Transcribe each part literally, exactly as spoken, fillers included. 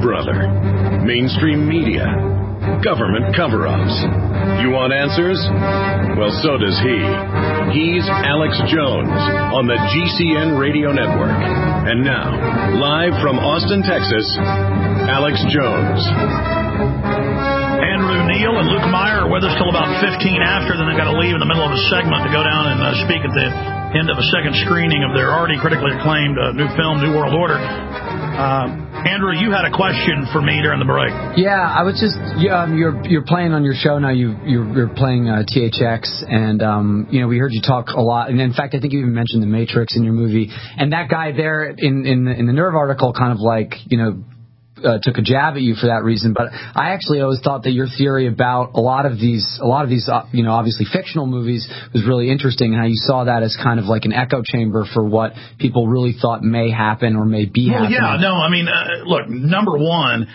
brother? Mainstream media? Government cover-ups? You want answers? Well, so does he. He's Alex Jones on the G C N Radio Network. And now, live from Austin, Texas, Alex Jones. Andrew Neil and Luke Meyer are with us till about fifteen after. Then they've got to leave in the middle of a segment to go down and uh, speak at the end of a second screening of their already critically acclaimed uh, new film, New World Order. Uh, Andrew, you had a question for me during the break. Yeah, I was just um, you're you're playing on your show now. You you're, you're playing uh, T H X, and um, you know we heard you talk a lot. And in fact, I think you even mentioned the Matrix in your movie. And that guy there in in the, in the Nerve article kind of like you know. Uh, took a jab at you for that reason, but I actually always thought that your theory about a lot of these, a lot of these, uh, you know, obviously fictional movies was really interesting. How you saw that as kind of like an echo chamber for what people really thought may happen or may be well, happening. Yeah, no, I mean, uh, look, number one,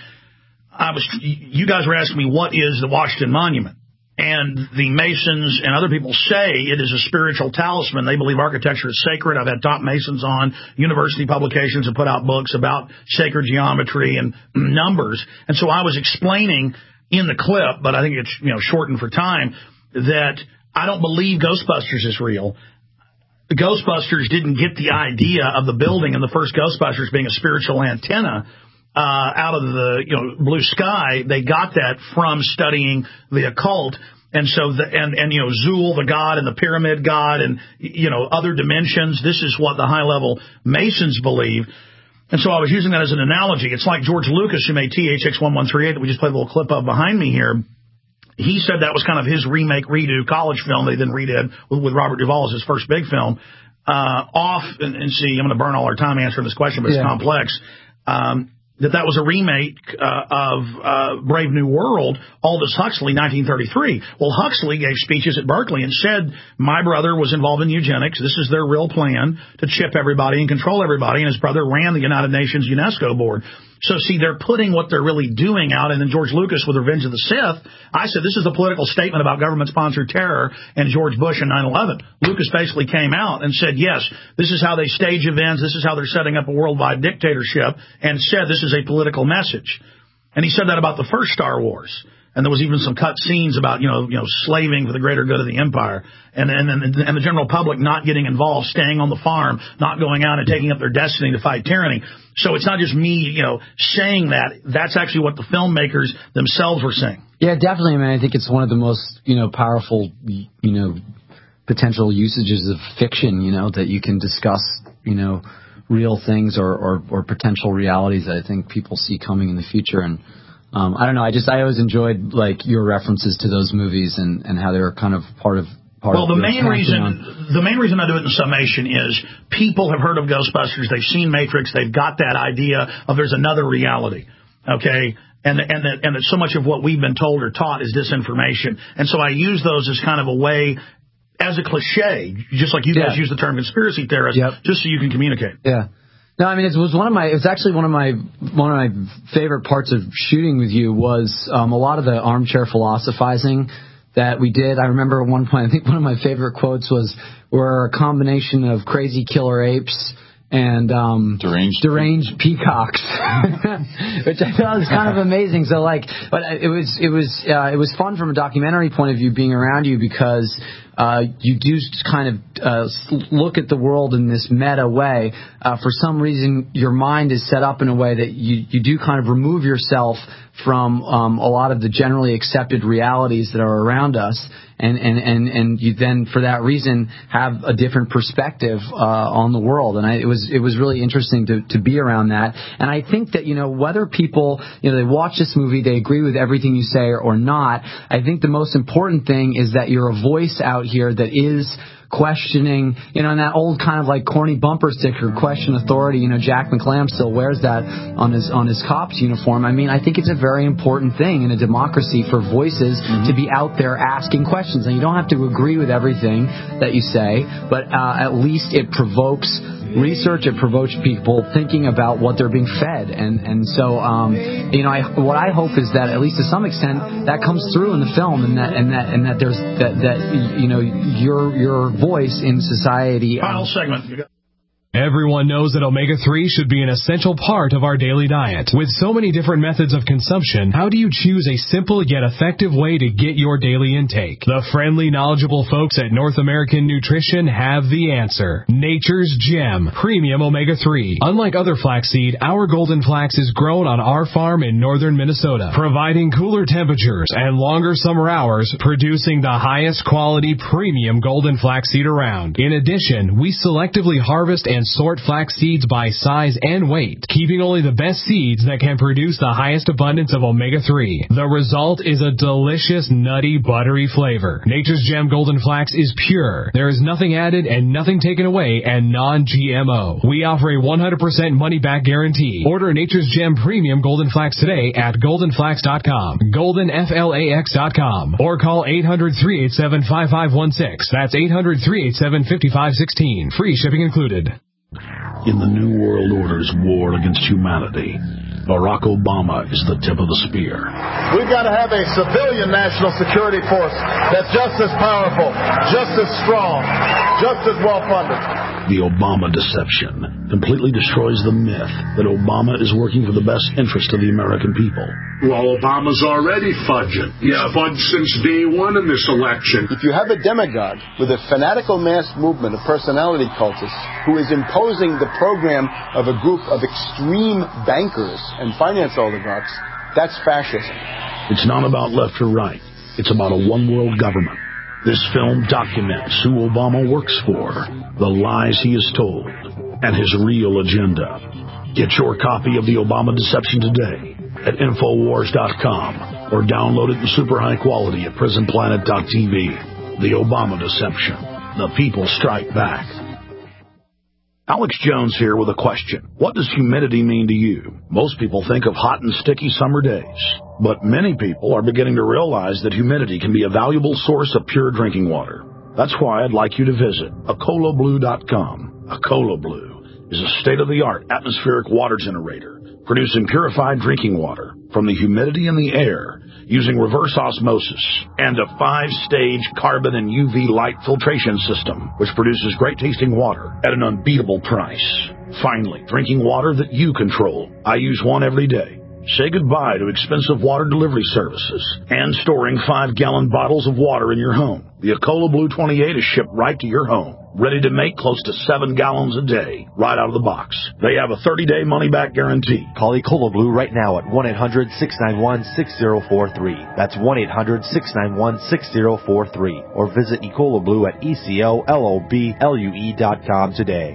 I was, you guys were asking me what is the Washington Monument. And the Masons and other people say it is a spiritual talisman. They believe architecture is sacred. I've had top Masons on. University publications have put out books about sacred geometry and numbers. And so I was explaining in the clip, but I think it's, you know, shortened for time, that I don't believe Ghostbusters is real. The Ghostbusters didn't get the idea of the building and the first Ghostbusters being a spiritual antenna Uh, out of the you know blue sky. They got that from studying the occult, and so the, and and you know Zool, the god, and the pyramid god, and you know other dimensions. This is what the high level Masons believe, and so I was using that as an analogy. It's like George Lucas, who made T H X eleven thirty-eight that we just played a little clip of behind me here. He said that was kind of his remake, redo college film they then redid with, with Robert Duvall as his first big film. Uh, off and, and see, I'm going to burn all our time answering this question, but it's yeah. complex. Um, that that was a remake uh, of uh, Brave New World, Aldous Huxley, nineteen thirty-three. Well, Huxley gave speeches at Berkeley and said, my brother was involved in eugenics. This is their real plan to chip everybody and control everybody. And his brother ran the United Nations UNESCO board. So, see, they're putting what they're really doing out. And then George Lucas with Revenge of the Sith, I said, this is a political statement about government-sponsored terror and George Bush and nine eleven. Lucas basically came out and said, yes, this is how they stage events. This is how they're setting up a worldwide dictatorship, and said this is a political message. And he said that about the first Star Wars. And there was even some cut scenes about, you know, you know, slaving for the greater good of the empire, and and and, and the general public not getting involved, staying on the farm, not going out and taking up their destiny to fight tyranny. So it's not just me, you know, saying that. That's actually what the filmmakers themselves were saying. Yeah, definitely, man. I think it's one of the most, you know, powerful, you know, potential usages of fiction, you know, that you can discuss, you know, real things or or, or potential realities that I think people see coming in the future. And Um, I don't know. I just I always enjoyed like your references to those movies and, and how they were kind of part of part well, of the main reason on. the main reason I do it in summation is people have heard of Ghostbusters, they've seen Matrix, they've got that idea of there's another reality, okay, and and that and that so much of what we've been told or taught is disinformation, and so I use those as kind of a way, as a cliche, just like you yeah. guys use the term conspiracy theorist, yep. just so you can communicate. Yeah. No, I mean it was one of my. It was actually one of my one of my favorite parts of shooting with you was um, a lot of the armchair philosophizing that we did. I remember at one point, I think one of my favorite quotes was, "We're a combination of crazy killer apes and um, deranged, deranged peacocks," which I thought was kind of amazing. So like, but it was it was uh, it was fun from a documentary point of view being around you because. Uh, you do kind of uh, look at the world in this meta way. Uh, for some reason, your mind is set up in a way that you, you do kind of remove yourself from um, a lot of the generally accepted realities that are around us. And, and, and, and you then, for that reason, have a different perspective uh, on the world. And I, it was it was really interesting to, to be around that. And I think that, you know, whether people, you know, they watch this movie, they agree with everything you say or, or not, I think the most important thing is that you're a voice out here that is questioning, you know, and that old kind of like corny bumper sticker, question authority, you know, Jack McLam still wears that on his on his cop's uniform. I mean, I think it's a very important thing in a democracy for voices mm-hmm. to be out there asking questions. And you don't have to agree with everything that you say, but uh, at least it provokes research, it provokes people thinking about what they're being fed. And, and so, um, you know, I, what I hope is that at least to some extent that comes through in the film, and that, and that, and that there's that, that, you know, your, your voice in society. Final um, segment. Everyone knows that omega three should be an essential part of our daily diet. With so many different methods of consumption, how do you choose a simple yet effective way to get your daily intake? The friendly, knowledgeable folks at North American Nutrition have the answer. Nature's Gem Premium Omega three. Unlike other flaxseed, our golden flax is grown on our farm in northern Minnesota, providing cooler temperatures and longer summer hours, producing the highest quality premium golden flaxseed around. In addition, we selectively harvest and sort flax seeds by size and weight, keeping only the best seeds that can produce the highest abundance of omega three. The result is a delicious, nutty, buttery flavor. Nature's Gem Golden Flax is pure. There is nothing added and nothing taken away, and non-G M O. We offer a one hundred percent money-back guarantee. Order Nature's Gem Premium Golden Flax today at golden flax dot com, golden flax dot com, or call eight hundred, three eight seven, five five one six. That's eight hundred, three eight seven, five five one six. Free shipping included. In the New World Order's war against humanity, Barack Obama is the tip of the spear. We've got to have a civilian national security force that's just as powerful, just as strong, just as well-funded. The Obama deception completely destroys the myth that Obama is working for the best interest of the American people. Well, Obama's already fudging. He's yeah. fudged since day one in this election. If you have a demagogue with a fanatical mass movement of personality cultists who is imposing the program of a group of extreme bankers and finance oligarchs, that's fascism. It's not about left or right. It's about a one-world government. This film documents who Obama works for, the lies he has told, and his real agenda. Get your copy of The Obama Deception today at infowars dot com or download it in super high quality at prison planet dot t v. The Obama Deception. The people strike back. Alex Jones here with a question. What does humidity mean to you? Most people think of hot and sticky summer days, but many people are beginning to realize that humidity can be a valuable source of pure drinking water. That's why I'd like you to visit Acola Blue dot com. Acola Blue is a state-of-the-art atmospheric water generator producing purified drinking water from the humidity in the air using reverse osmosis and a five-stage carbon and U V light filtration system, which produces great-tasting water at an unbeatable price. Finally, drinking water that you control. I use one every day. Say goodbye to expensive water delivery services and storing five-gallon bottles of water in your home. The Acola Blue twenty-eight is shipped right to your home, ready to make close to seven gallons a day, right out of the box. They have a thirty-day money-back guarantee. Call Acola Blue right now at one eight hundred, six nine one, six zero four three. That's one eight hundred, six nine one, six zero four three. Or visit Acola Blue at E C O L O B L U E dot com today.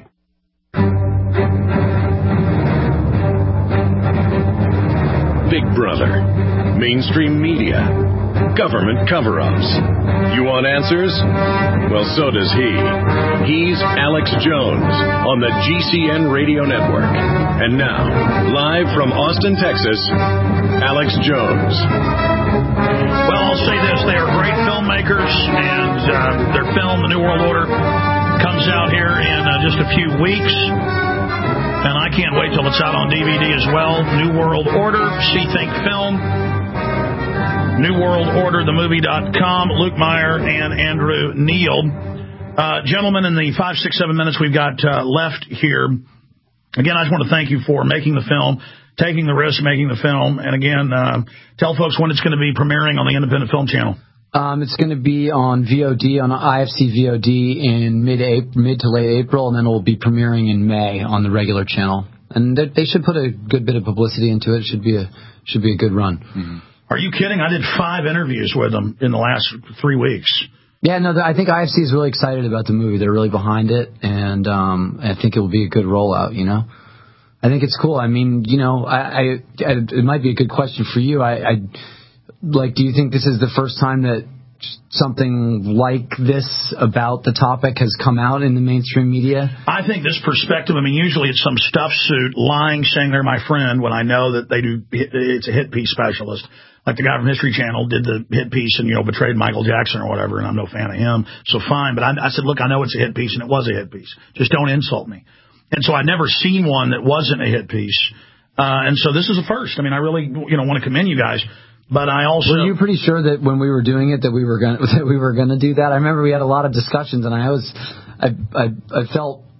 Big Brother, mainstream media, government cover-ups. You want answers? Well, so does he. He's Alex Jones on the G C N Radio Network. And now, live from Austin, Texas, Alex Jones. Well, I'll say this. They are great filmmakers, and uh, their film, The New World Order, comes out here in uh, just a few weeks. And I can't wait till it's out on D V D as well. New World Order, See Think Film. New World Order, the movie dot com. Luke Meyer and Andrew Neal. Uh, gentlemen, in the five, six, seven minutes we've got uh, left here, again, I just want to thank you for making the film, taking the risk making the film. And again, uh, tell folks when it's going to be premiering on the Independent Film Channel. Um, it's going to be on V O D, on I F C V O D in mid mid to late April, and then it will be premiering in May on the regular channel. And they should put a good bit of publicity into it. It should be a should be a good run. Mm-hmm. Are you kidding? I did five interviews with them in the last three weeks. Yeah, no, I think I F C is really excited about the movie. They're really behind it, and um, I think it will be a good rollout, you know? I think it's cool. I mean, you know, I, I, I it might be a good question for you. I... I Like, do you think this is the first time that something like this about the topic has come out in the mainstream media? I think this perspective, I mean, usually it's some stuff suit lying, saying they're my friend when I know that they do, it's a hit piece specialist. Like the guy from History Channel did the hit piece and, you know, betrayed Michael Jackson or whatever, and I'm no fan of him, so fine. But I, I said, look, I know it's a hit piece, and it was a hit piece. Just don't insult me. And so I'd never seen one that wasn't a hit piece. Uh, and so this is a first. I mean, I really, you know, want to commend you guys. But I also were you pretty sure that when we were doing it that we were going that we were going to do that? I remember we had a lot of discussions, and I was I I, I felt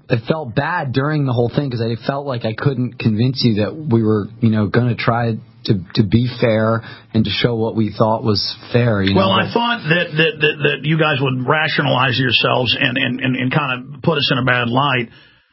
I felt bad during the whole thing because I felt like I couldn't convince you that we were, you know, going to try to to be fair and to show what we thought was fair. You know? Well, I thought that, that that that you guys would rationalize yourselves and and and, and kind of put us in a bad light.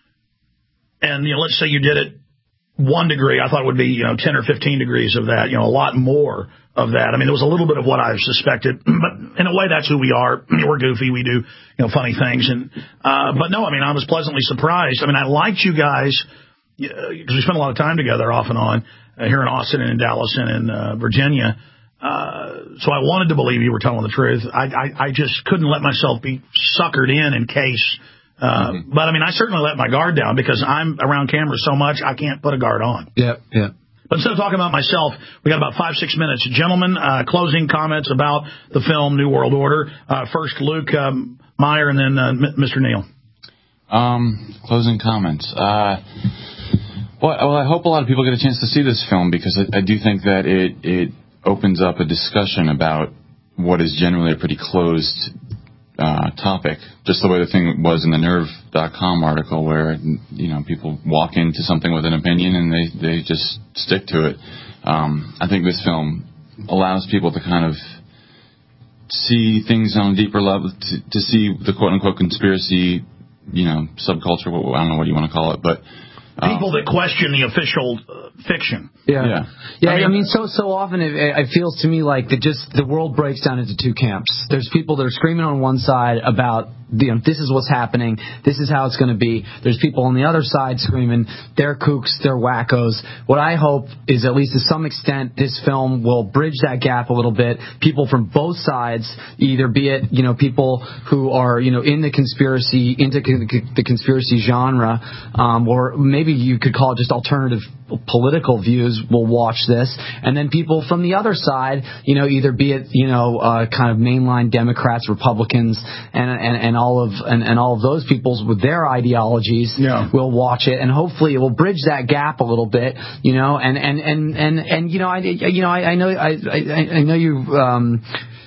And you know, let's say you did it one degree. I thought it would be, you know, ten or fifteen degrees of that. You know, a lot more of that. I mean, there was a little bit of what I suspected, but in a way, that's who we are. I mean, we're goofy. We do, you know, funny things. And uh, but no, I mean, I was pleasantly surprised. I mean, I liked you guys because we spent a lot of time together off and on uh, here in Austin and in Dallas and in uh, Virginia. Uh, so I wanted to believe you were telling the truth. I, I, I just couldn't let myself be suckered in in case. Uh, mm-hmm. But I mean, I certainly let my guard down because I'm around cameras so much I can't put a guard on. Yep, yep. But instead of talking about myself, we got about five, six minutes. Gentlemen, uh, closing comments about the film New World Order. Uh, first, Luke um, Meyer, and then uh, Mister Neal. Um, closing comments. Uh, well, well, I hope a lot of people get a chance to see this film because I, I do think that it, it opens up a discussion about what is generally a pretty closed uh, topic, just the way the thing was in the nerve dot com article where, you know, people walk into something with an opinion and they, they just stick to it. Um, I think this film allows people to kind of see things on a deeper level, to, to see the quote-unquote conspiracy, you know, subculture, I don't know what you want to call it, but people um, that question the official uh, fiction. Yeah, yeah. yeah I, mean, I mean, so so often it, it feels to me like that just the world breaks down into two camps. There's people that are screaming on one side about, you know, this is what's happening, this is how it's going to be. There's people on the other side screaming, they're kooks, they're wackos. What I hope is, at least to some extent, this film will bridge that gap a little bit. People from both sides, either be it, you know, people who are, you know, in the conspiracy, into the conspiracy genre, um, or maybe you could call it just alternative political views, will watch this, and then people from the other side, you know, either be it, you know, uh, kind of mainline Democrats, Republicans, and and, and all of and, and all of those peoples with their ideologies, yeah. will watch it, and hopefully it will bridge that gap a little bit, you know, and and and and, and you know, I you know, I, I know I I, I know you. Um,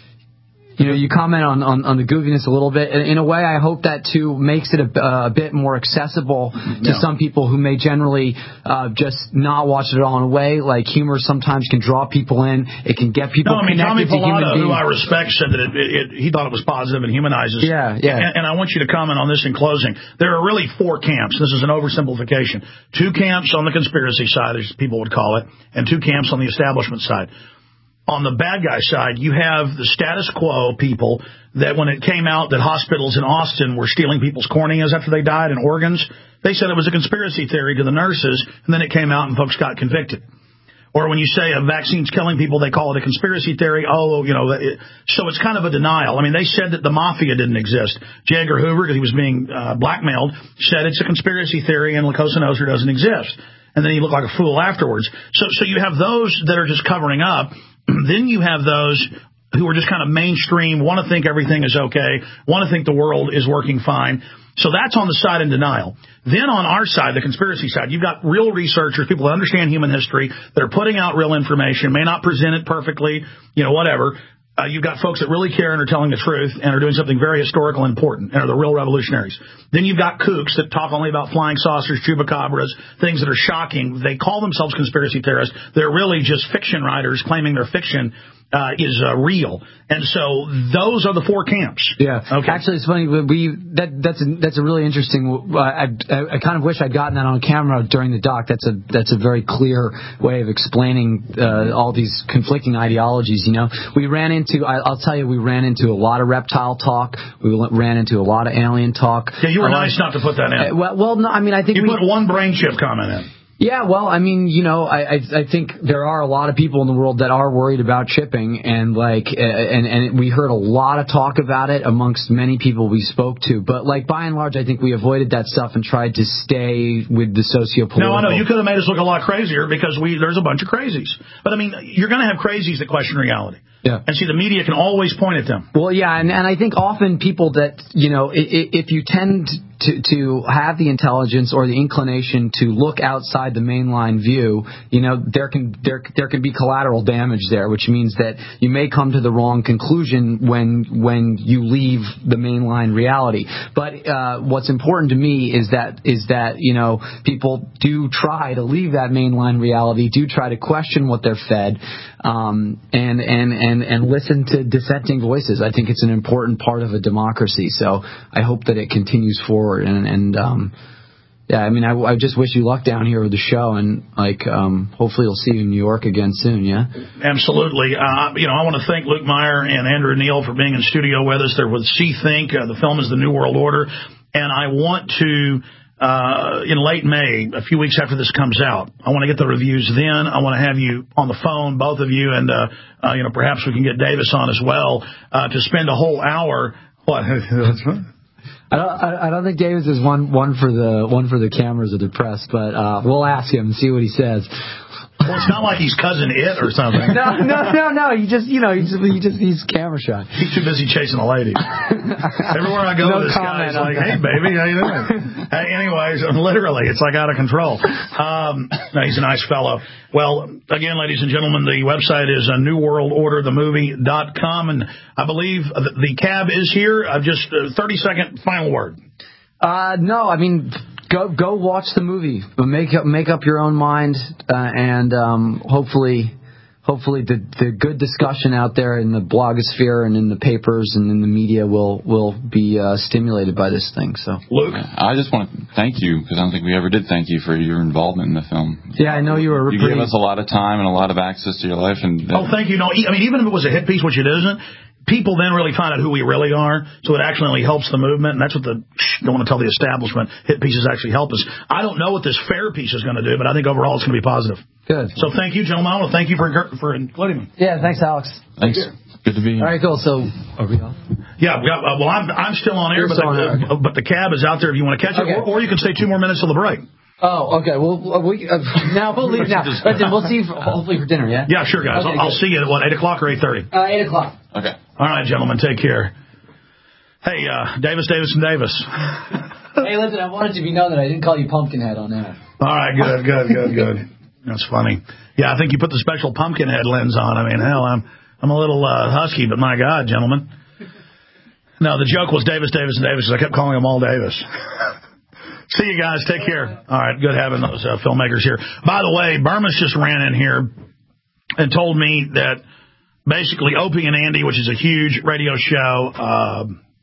You know, you comment on, on, on the goofiness a little bit. In a way, I hope that, too, makes it a, uh, a bit more accessible to yeah. some people who may generally uh, just not watch it all. In a way, like, humor sometimes can draw people in. It can get people no, I mean, connected Tommy to human Pilata, beings. who I respect, said that it, it, it, he thought it was positive and humanizes. Yeah, yeah. And, and I want you to comment on this in closing. There are really four camps. This is an oversimplification. Two camps on the conspiracy side, as people would call it, and two camps on the establishment side. On the bad guy side, you have the status quo people that when it came out that hospitals in Austin were stealing people's corneas after they died and organs, they said it was a conspiracy theory to the nurses, and then it came out and folks got convicted. Or when you say a vaccine's killing people, they call it a conspiracy theory. Oh, you know, it, so it's kind of a denial. I mean, they said that the mafia didn't exist. J. Edgar Hoover, because he was being uh, blackmailed, said it's a conspiracy theory and La Cosa Nostra doesn't exist. And then he looked like a fool afterwards. So, so you have those that are just covering up. Then you have those who are just kind of mainstream, want to think everything is okay, want to think the world is working fine. So that's on the side in denial. Then on our side, the conspiracy side, you've got real researchers, people that understand human history, that are putting out real information, may not present it perfectly, you know, whatever. Uh, you've got folks that really care and are telling the truth and are doing something very historical and important and are the real revolutionaries. Then you've got kooks that talk only about flying saucers, chupacabras, things that are shocking. They call themselves conspiracy theorists. They're really just fiction writers claiming their fiction uh, is uh, real. And so those are the four camps. Yeah. Okay. Actually, it's funny. We that that's a, that's a really interesting. Uh, I, I I kind of wish I'd gotten that on camera during the doc. That's a that's a very clear way of explaining uh, all these conflicting ideologies. You know, we ran into. I, I'll tell you, we ran into a lot of reptile talk. We ran into a lot of alien talk. Yeah, you were nice not to put that in. Uh, well, well, no, I mean, I think you we, put one brain chip comment in. Yeah, well, I mean, you know, I, I I think there are a lot of people in the world that are worried about chipping, and like, uh, and and we heard a lot of talk about it amongst many people we spoke to. But like, by and large, I think we avoided that stuff and tried to stay with the sociopolitical. No, I know you could have made us look a lot crazier because we there's a bunch of crazies. But I mean, you're going to have crazies that question reality. Yeah. And see, the media can always point at them. Well, yeah, and, and I think often people that, you know, if you tend to to have the intelligence or the inclination to look outside the mainline view, you know, there can there there can be collateral damage there, which means that you may come to the wrong conclusion when when you leave the mainline reality. But uh, what's important to me is that is that you know people do try to leave that mainline reality, do try to question what they're fed, um, and and and and listen to dissenting voices. I think it's an important part of a democracy. So I hope that it continues forward. And, and um, yeah, I mean, I, I just wish you luck down here with the show, and like, um, hopefully we'll see you in New York again soon. Yeah, absolutely. Uh, you know, I want to thank Luke Meyer and Andrew Neal for being in studio with us. They're with See Think. Uh, the film is The New World Order, and I want to. Uh, in late May, a few weeks after this comes out, I want to get the reviews then. I want to have you on the phone, both of you, and, uh, uh, you know, perhaps we can get Davis on as well, uh, to spend a whole hour. What? That's right. I don't, I don't think Davis is one, one for the, one for the cameras or the press, but, uh, we'll ask him and see what he says. Well, it's not like he's cousin It or something. No, no, no, no. He just, you know, he just, he just he's camera shy. He's too busy chasing a lady. Everywhere I go, no this guy's like, "Hey, baby, how you doing?" Hey, anyways, literally, it's like out of control. Um, no, he's a nice fellow. Well, again, ladies and gentlemen, the website is uh, new world order the movie dot com, and I believe the, the cab is here. I've just uh, thirty second final word. Uh, no, I mean. Go go watch the movie. Make up make up your own mind, uh, and um, hopefully, hopefully the the good discussion out there in the blogosphere and in the papers and in the media will will be uh, stimulated by this thing. So, Luke, I just want to thank you because I don't think we ever did thank you for your involvement in the film. Yeah, I know you were. You pretty... gave us a lot of time and a lot of access to your life. And oh, thank you. No, I mean, even if it was a hit piece, which it isn't. People then really find out who we really are, so it actually helps the movement, and that's what the, shh, don't want to tell the establishment, hit pieces actually help us. I don't know what this fair piece is going to do, but I think overall it's going to be positive. Good. So thank you, gentlemen. I want to thank you for for including me. Yeah, thanks, Alex. Thanks. Good to be here. All right, cool. So, are we off? Yeah, we got, uh, well, I'm I'm still on air, but the, uh, but the cab is out there if you want to catch okay. it, or, or you can stay two more minutes till the break. Oh, okay. Well, we, uh, now we'll leave now. But then we'll see you for, hopefully for dinner, yeah? Yeah, sure, guys. Okay, I'll, I'll see you at, what, eight o'clock or eight thirty? Uh, eight o'clock. Okay. All right, gentlemen, take care. Hey, uh, Davis, Davis, and Davis. Hey, listen, I wanted to be known that I didn't call you Pumpkinhead on air. All right, good, good, good, good. That's funny. Yeah, I think you put the special Pumpkinhead lens on. I mean, hell, I'm I'm a little uh, husky, but my God, gentlemen. No, the joke was Davis, Davis, and Davis, because I kept calling them all Davis. See you guys. Take care. All right. Good having those uh, filmmakers here. By the way, Burmas just ran in here and told me that basically Opie and Andy, which is a huge radio show, uh,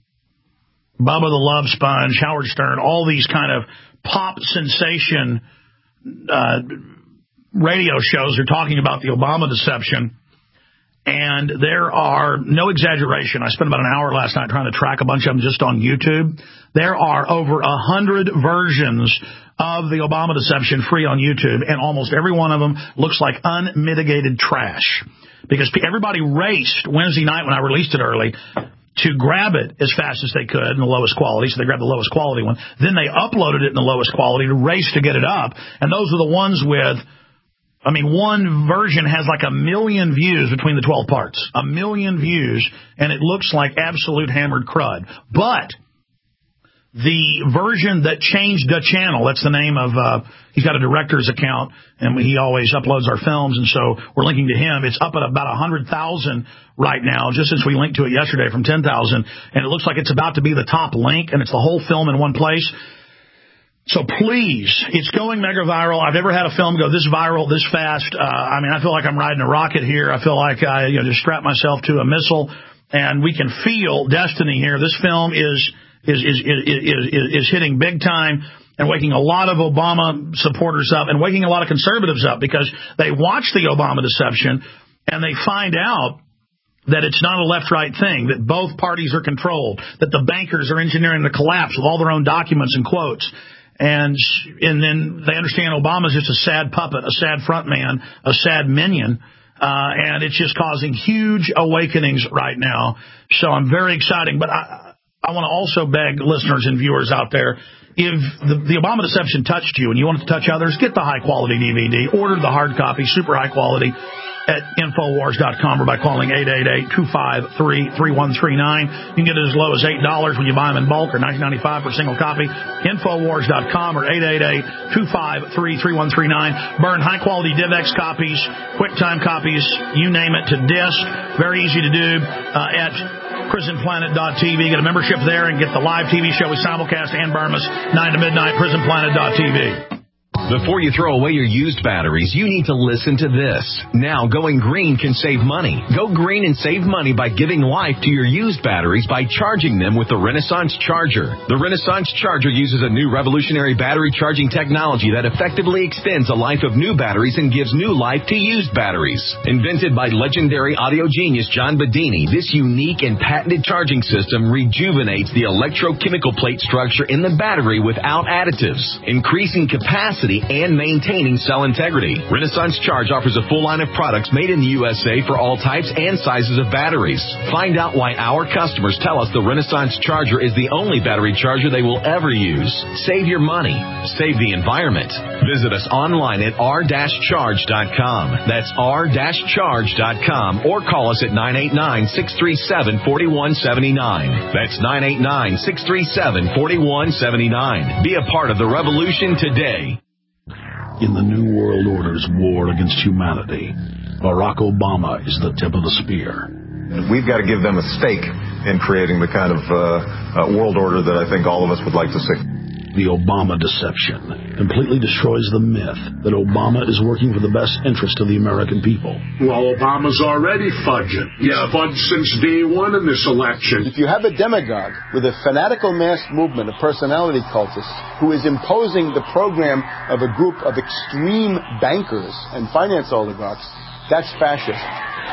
Bubba the Love Sponge, Howard Stern, all these kind of pop sensation uh, radio shows are talking about the Obama deception. And there are, no exaggeration, I spent about an hour last night trying to track a bunch of them just on YouTube. There are over a hundred versions of the Obama deception free on YouTube, and almost every one of them looks like unmitigated trash. Because everybody raced Wednesday night when I released it early to grab it as fast as they could in the lowest quality, so they grabbed the lowest quality one. Then they uploaded it in the lowest quality to race to get it up, and those were the ones with... I mean, one version has like a million views between the twelve parts. A million views, and it looks like absolute hammered crud. But the version that changed the channel, that's the name of, uh, he's got a director's account, and he always uploads our films, and so we're linking to him. It's up at about one hundred thousand right now, just since we linked to it yesterday from ten thousand, and it looks like it's about to be the top link, and it's the whole film in one place. So please, it's going mega viral. I've never had a film go this viral, this fast. Uh, I mean, I feel like I'm riding a rocket here. I feel like I you know, just strapped myself to a missile, and we can feel destiny here. This film is is is is is, is hitting big time and waking a lot of Obama supporters up and waking a lot of conservatives up because they watch the Obama deception and they find out that it's not a left-right thing, that both parties are controlled, that the bankers are engineering the collapse with all their own documents and quotes. And and then they understand Obama's just a sad puppet, a sad front man, a sad minion, uh, and it's just causing huge awakenings right now. So I'm very excited. But I, I want to also beg listeners and viewers out there, if the, the Obama deception touched you and you want it to touch others, get the high-quality D V D. Order the hard copy, super high quality. at Infowars dot com or by calling eight eight eight, two five three, three one three nine. You can get it as low as eight dollars when you buy them in bulk or nineteen ninety-five per single copy. Infowars dot com or eight eight eight, two five three, three one three nine. Burn high-quality DivX copies, QuickTime copies, you name it, to disk. Very easy to do uh, at prison planet dot t v. Get a membership there and get the live T V show we simulcast and Burma's nine to midnight, prison planet dot t v. Before you throw away your used batteries, you need to listen to this. Now, going green can save money. Go green and save money by giving life to your used batteries by charging them with the Renaissance Charger. The Renaissance Charger uses a new revolutionary battery charging technology that effectively extends the life of new batteries and gives new life to used batteries. Invented by legendary audio genius John Bedini, this unique and patented charging system rejuvenates the electrochemical plate structure in the battery without additives, increasing capacity and maintaining cell integrity. Renaissance Charge offers a full line of products made in the U S A for all types and sizes of batteries. Find out why our customers tell us the Renaissance Charger is the only battery charger they will ever use. Save your money. Save the environment. Visit us online at r dash charge dot com. That's r dash charge dot com or call us at nine eight nine, six three seven, four one seven nine. That's nine eight nine, six three seven, four one seven nine. Be a part of the revolution today. In the New World Order's war against humanity, Barack Obama is the tip of the spear. We've got to give them a stake in creating the kind of uh, uh, world order that I think all of us would like to see. The Obama deception completely destroys the myth that Obama is working for the best interest of the American people. Well, Obama's already fudging. Yeah, fudged since day one in this election. If you have a demagogue with a fanatical mass movement of personality cultists who is imposing the program of a group of extreme bankers and finance oligarchs, that's fascism.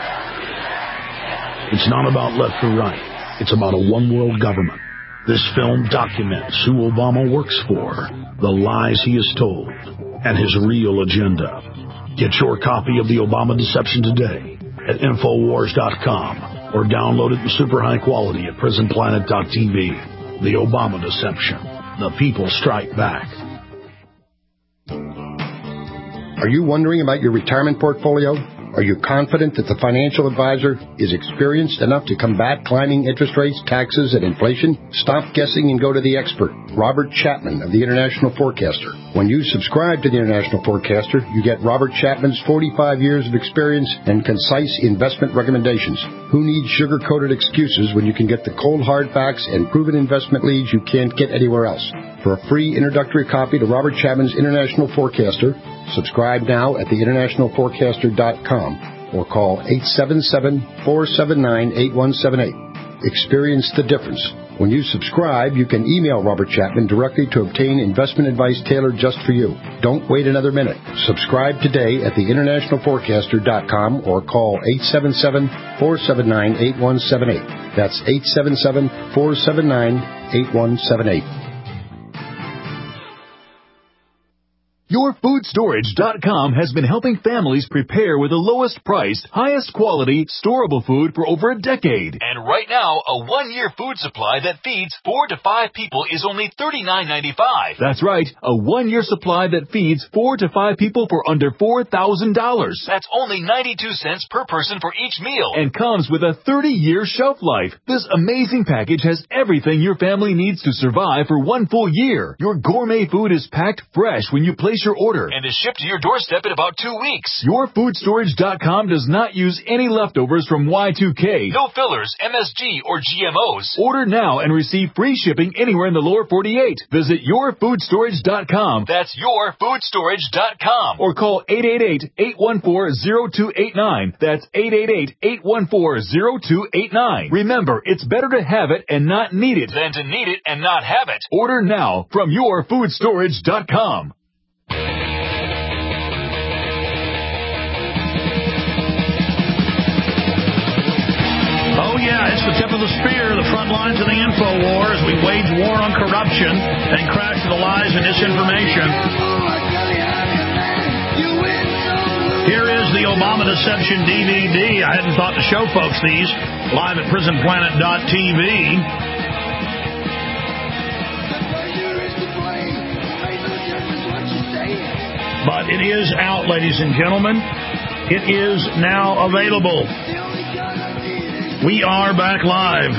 It's not about left or right. It's about a one-world government. This film documents who Obama works for, the lies he has told, and his real agenda. Get your copy of the Obama Deception today at Infowars dot com or download it in super high quality at prison planet dot t v. The Obama Deception. The people strike back. Are you wondering about your retirement portfolio? Are you confident that the financial advisor is experienced enough to combat climbing interest rates, taxes, and inflation? Stop guessing and go to the expert, Robert Chapman of the International Forecaster. When you subscribe to the International Forecaster, you get Robert Chapman's forty-five years of experience and concise investment recommendations. Who needs sugar-coated excuses when you can get the cold hard facts and proven investment leads you can't get anywhere else? For a free introductory copy to Robert Chapman's International Forecaster, subscribe now at the international forecaster dot com or call eight seven seven, four seven nine, eight one seven eight. Experience the difference. When you subscribe, you can email Robert Chapman directly to obtain investment advice tailored just for you. Don't wait another minute. Subscribe today at the international forecaster dot com or call eight seven seven, four seven nine, eight one seven eight. That's eight seven seven, four seven nine, eight one seven eight. Your Food Storage dot com has been helping families prepare with the lowest priced, highest quality, storable food for over a decade. And right now, a one-year food supply that feeds four to five people is only thirty-nine ninety-five. That's right, a one-year supply that feeds four to five people for under four thousand dollars. That's only ninety-two cents per person for each meal. And comes with a thirty-year shelf life. This amazing package has everything your family needs to survive for one full year. Your gourmet food is packed fresh when you place your order and is shipped to your doorstep in about two weeks. Your Food Storage dot com does not use any leftovers from Y two K. No fillers, M S G, or G M Os. Order now and receive free shipping anywhere in the lower forty-eight. Visit Your Food Storage dot com. That's Your Food Storage dot com. Or call eight eight eight, eight one four, zero two eight nine. That's eight eight eight, eight one four, zero two eight nine. Remember, it's better to have it and not need it than to need it and not have it. Order now from Your Food Storage dot com. Oh, yeah, it's the tip of the spear, the front lines of the info war as we wage war on corruption and crash the lies and disinformation. Here is the Obama Deception D V D. I hadn't thought to show folks these live at prison planet dot t v. But it is out, ladies and gentlemen. It is now available. We are back live.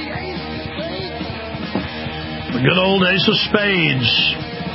The good old Ace of Spades.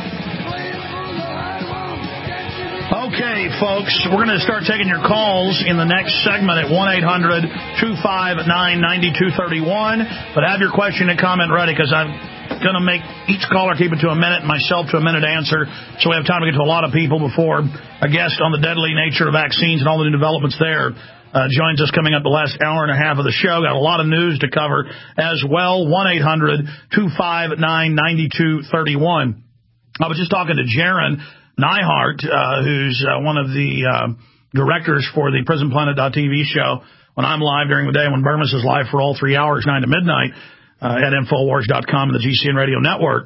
Okay, folks, we're going to start taking your calls in the next segment at one eight hundred two five nine nine two three one. But have your question and comment ready, because I'm going to make each caller keep it to a minute, myself to a minute answer, so we have time to get to a lot of people before a guest on the deadly nature of vaccines and all the new developments there uh, joins us coming up the last hour and a half of the show. Got a lot of news to cover as well. one eight hundred two five nine nine two three one. I was just talking to Jaron Nyhart, uh, who's uh, one of the uh, directors for the Prison Planet T V show when I'm live during the day, when Burmis is live for all three hours, nine to midnight, uh, at Infowars dot com and the G C N Radio Network.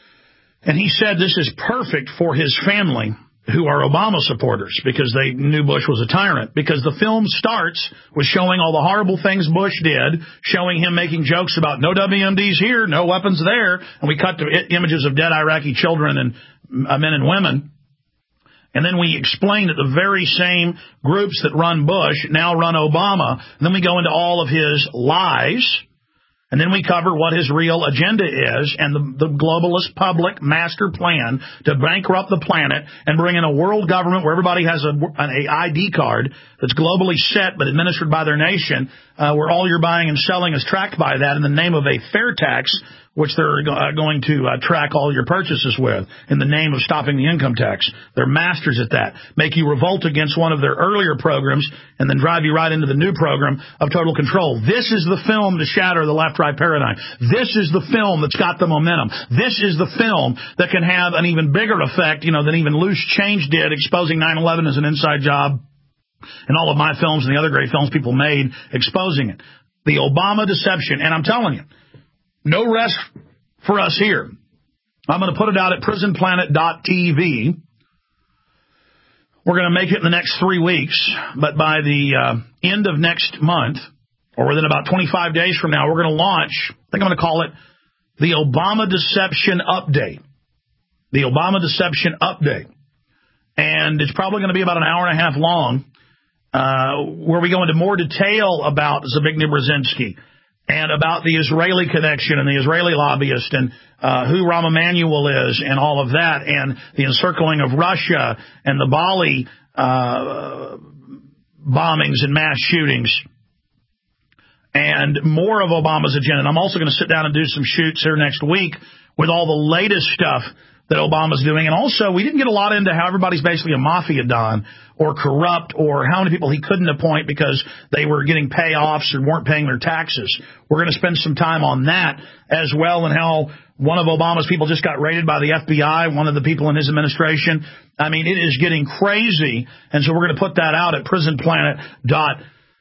And he said this is perfect for his family, who are Obama supporters, because they knew Bush was a tyrant. Because the film starts with showing all the horrible things Bush did, showing him making jokes about no W M Ds here, no weapons there, and we cut to images of dead Iraqi children and uh, men and women. And then we explain that the very same groups that run Bush now run Obama. And then we go into all of his lies. And then we cover what his real agenda is and the, the globalist public master plan to bankrupt the planet and bring in a world government where everybody has a, an a I D card that's globally set but administered by their nation, uh, where all you're buying and selling is tracked by that in the name of a fair tax, which they're uh, going to uh, track all your purchases with in the name of stopping the income tax. They're masters at that. Make you revolt against one of their earlier programs and then drive you right into the new program of total control. This is the film to shatter the left-right paradigm. This is the film that's got the momentum. This is the film that can have an even bigger effect, you know, than even Loose Change did, exposing nine eleven as an inside job, and all of my films and the other great films people made exposing it. The Obama deception. And I'm telling you, no rest for us here. I'm going to put it out at prison planet dot T V. We're going to make it in the next three weeks, but by the uh, end of next month, or within about twenty-five days from now, we're going to launch, I think I'm going to call it the Obama Deception Update. The Obama Deception Update. And it's probably going to be about an hour and a half long, uh, where we go into more detail about Zbigniew Brzezinski, and about the Israeli connection and the Israeli lobbyist and uh, who Rahm Emanuel is and all of that, and the encircling of Russia and the Bali uh, bombings and mass shootings, and more of Obama's agenda. And I'm also going to sit down and do some shoots here next week with all the latest stuff that Obama's doing. And also, we didn't get a lot into how everybody's basically a mafia don or corrupt, or how many people he couldn't appoint because they were getting payoffs or weren't paying their taxes. We're going to spend some time on that as well, and how one of Obama's people just got raided by the F B I, one of the people in his administration. I mean, it is getting crazy, and so we're going to put that out at prison planet dot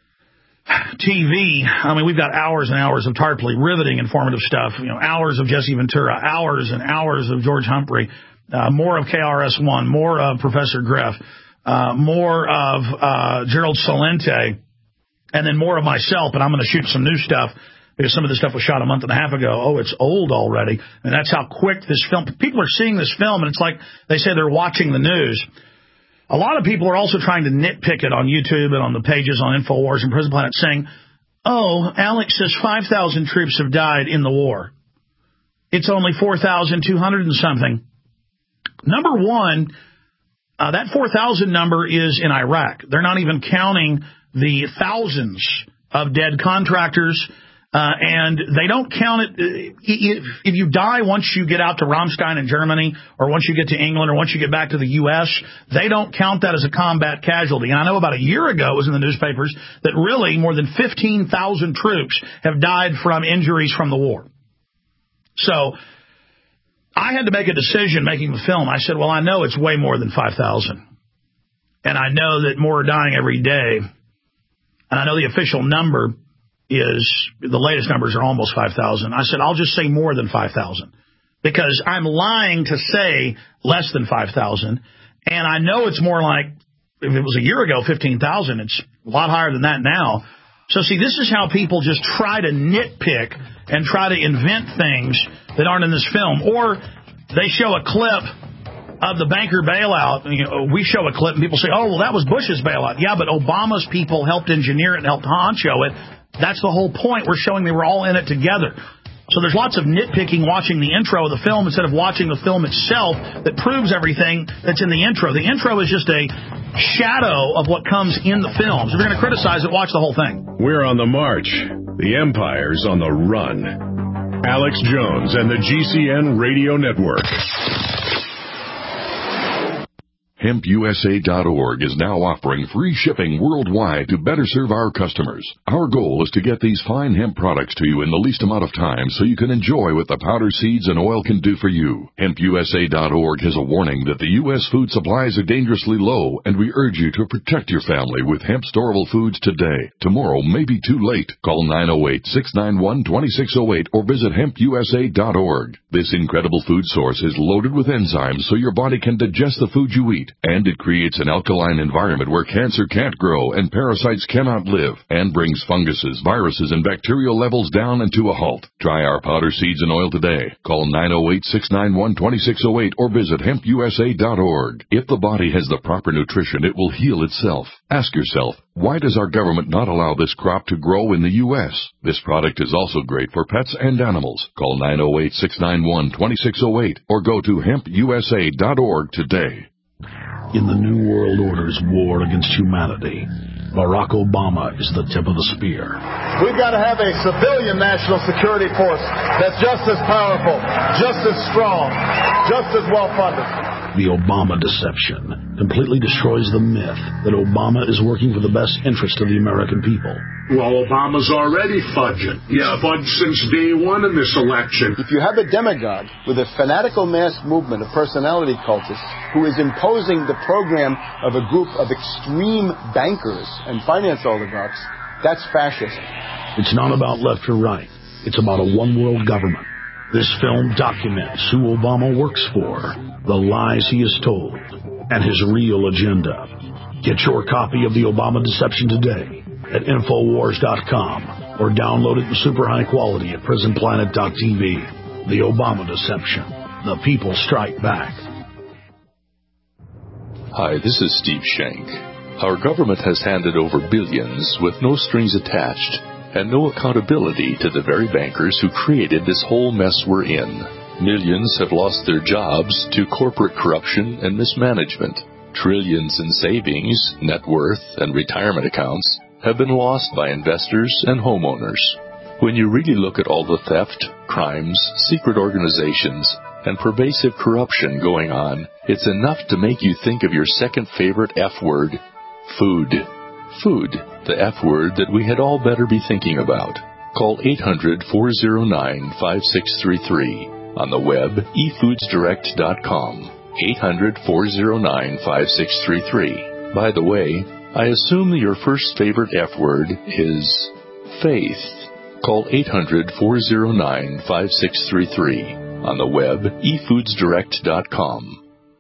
T V. I mean, we've got hours and hours of Tarpley, riveting, informative stuff. You know, hours of Jesse Ventura, hours and hours of George Humphrey, uh, more of K R S One, more of Professor Greff, uh, more of uh, Gerald Celente, and then more of myself. And I'm going to shoot some new stuff because some of this stuff was shot a month and a half ago. Oh, it's old already. And that's how quick this film, people are seeing this film, and it's like they say they're watching the news. A lot of people are also trying to nitpick it on YouTube and on the pages on InfoWars and Prison Planet, saying, oh, Alex says five thousand troops have died in the war. It's only four thousand two hundred and something. Number one, uh, that four thousand number is in Iraq. They're not even counting the thousands of dead contractors, uh, and they don't count it. If, if you die once you get out to Ramstein in Germany, or once you get to England, or once you get back to the U S, they don't count that as a combat casualty. And I know about a year ago it was in the newspapers that really more than fifteen thousand troops have died from injuries from the war. So I had to make a decision making the film. I said, well, I know it's way more than five thousand. And I know that more are dying every day. And I know the official number is, the latest numbers are almost five thousand. I said, I'll just say more than five thousand, because I'm lying to say less than five thousand. And I know it's more like, if it was a year ago, fifteen thousand. It's a lot higher than that now. So, see, this is how people just try to nitpick and try to invent things that aren't in this film. Or they show a clip of the banker bailout, you know, we show a clip and people say, oh, well, that was Bush's bailout. Yeah, but Obama's people helped engineer it and helped honcho it. That's the whole point. We're showing they were all in it together. So there's lots of nitpicking watching the intro of the film instead of watching the film itself that proves everything that's in the intro. The intro is just a shadow of what comes in the film. So if you're going to criticize it, watch the whole thing. We're on the march. The empire's on the run. Alex Jones and the G C N Radio Network. hemp U S A dot org is now offering free shipping worldwide to better serve our customers. Our goal is to get these fine hemp products to you in the least amount of time so you can enjoy what the powder seeds and oil can do for you. hemp U S A dot org has a warning that the U S food supplies are dangerously low, and we urge you to protect your family with hemp storable foods today. Tomorrow may be too late. Call nine oh eight, six nine one, two six oh eight or visit hemp U S A dot org. This incredible food source is loaded with enzymes so your body can digest the food you eat. And it creates an alkaline environment where cancer can't grow and parasites cannot live, and brings funguses, viruses, and bacterial levels down and to a halt. Try our powder seeds and oil today. Call nine oh eight, six nine one, two six oh eight or visit hemp U S A dot org. If the body has the proper nutrition, it will heal itself. Ask yourself, why does our government not allow this crop to grow in the U S? This product is also great for pets and animals. Call nine oh eight, six nine one, two six oh eight or go to hemp U S A dot org today. In the New World Order's war against humanity, Barack Obama is the tip of the spear. We've got to have a civilian national security force that's just as powerful, just as strong, just as well-funded. The Obama deception completely destroys the myth that Obama is working for the best interest of the American people. Well, Obama's already fudging. Yeah, fudged since day one in this election. If you have a demagogue with a fanatical mass movement of personality cultists who is imposing the program of a group of extreme bankers and finance oligarchs, that's fascism. It's not about left or right. It's about a one-world government. This film documents who Obama works for, the lies he has told, and his real agenda. Get your copy of The Obama Deception today at Infowars dot com or download it in super high quality at Prison Planet dot T V. The Obama Deception. The people strike back. Hi, this is Steve Shank. Our government has handed over billions with no strings attached and no accountability to the very bankers who created this whole mess we're in. Millions have lost their jobs to corporate corruption and mismanagement. Trillions in savings, net worth, and retirement accounts have been lost by investors and homeowners. When you really look at all the theft, crimes, secret organizations, and pervasive corruption going on, it's enough to make you think of your second favorite F word, food. Food, the F word that we had all better be thinking about. Call eight hundred, four oh nine, five six three three. On the web, e foods direct dot com. eight hundred, four oh nine, five six three three. By the way, I assume that your first favorite F word is faith. Call eight hundred, four oh nine, five six three three. On the web, e foods direct dot com.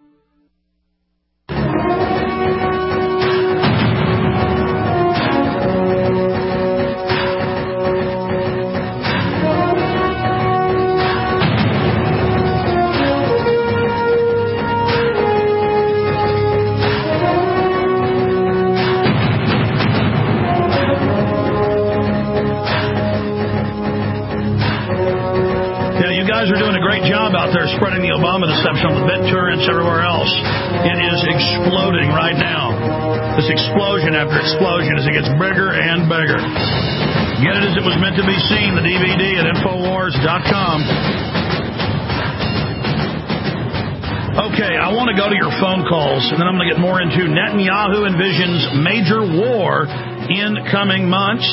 Spreading the Obama deception on the BitTorrents everywhere else. It is exploding right now. This explosion after explosion as it gets bigger and bigger. Get it as it was meant to be seen, the D V D at Infowars dot com. Okay, I want to go to your phone calls, and then I'm going to get more into Netanyahu envisions major war in coming months.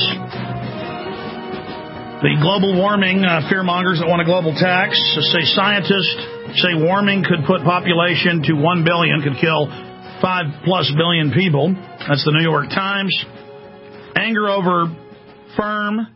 The global warming uh, fearmongers that want a global tax say scientists say warming could put population to one billion, could kill five plus billion people. That's the New York Times. Anger over firm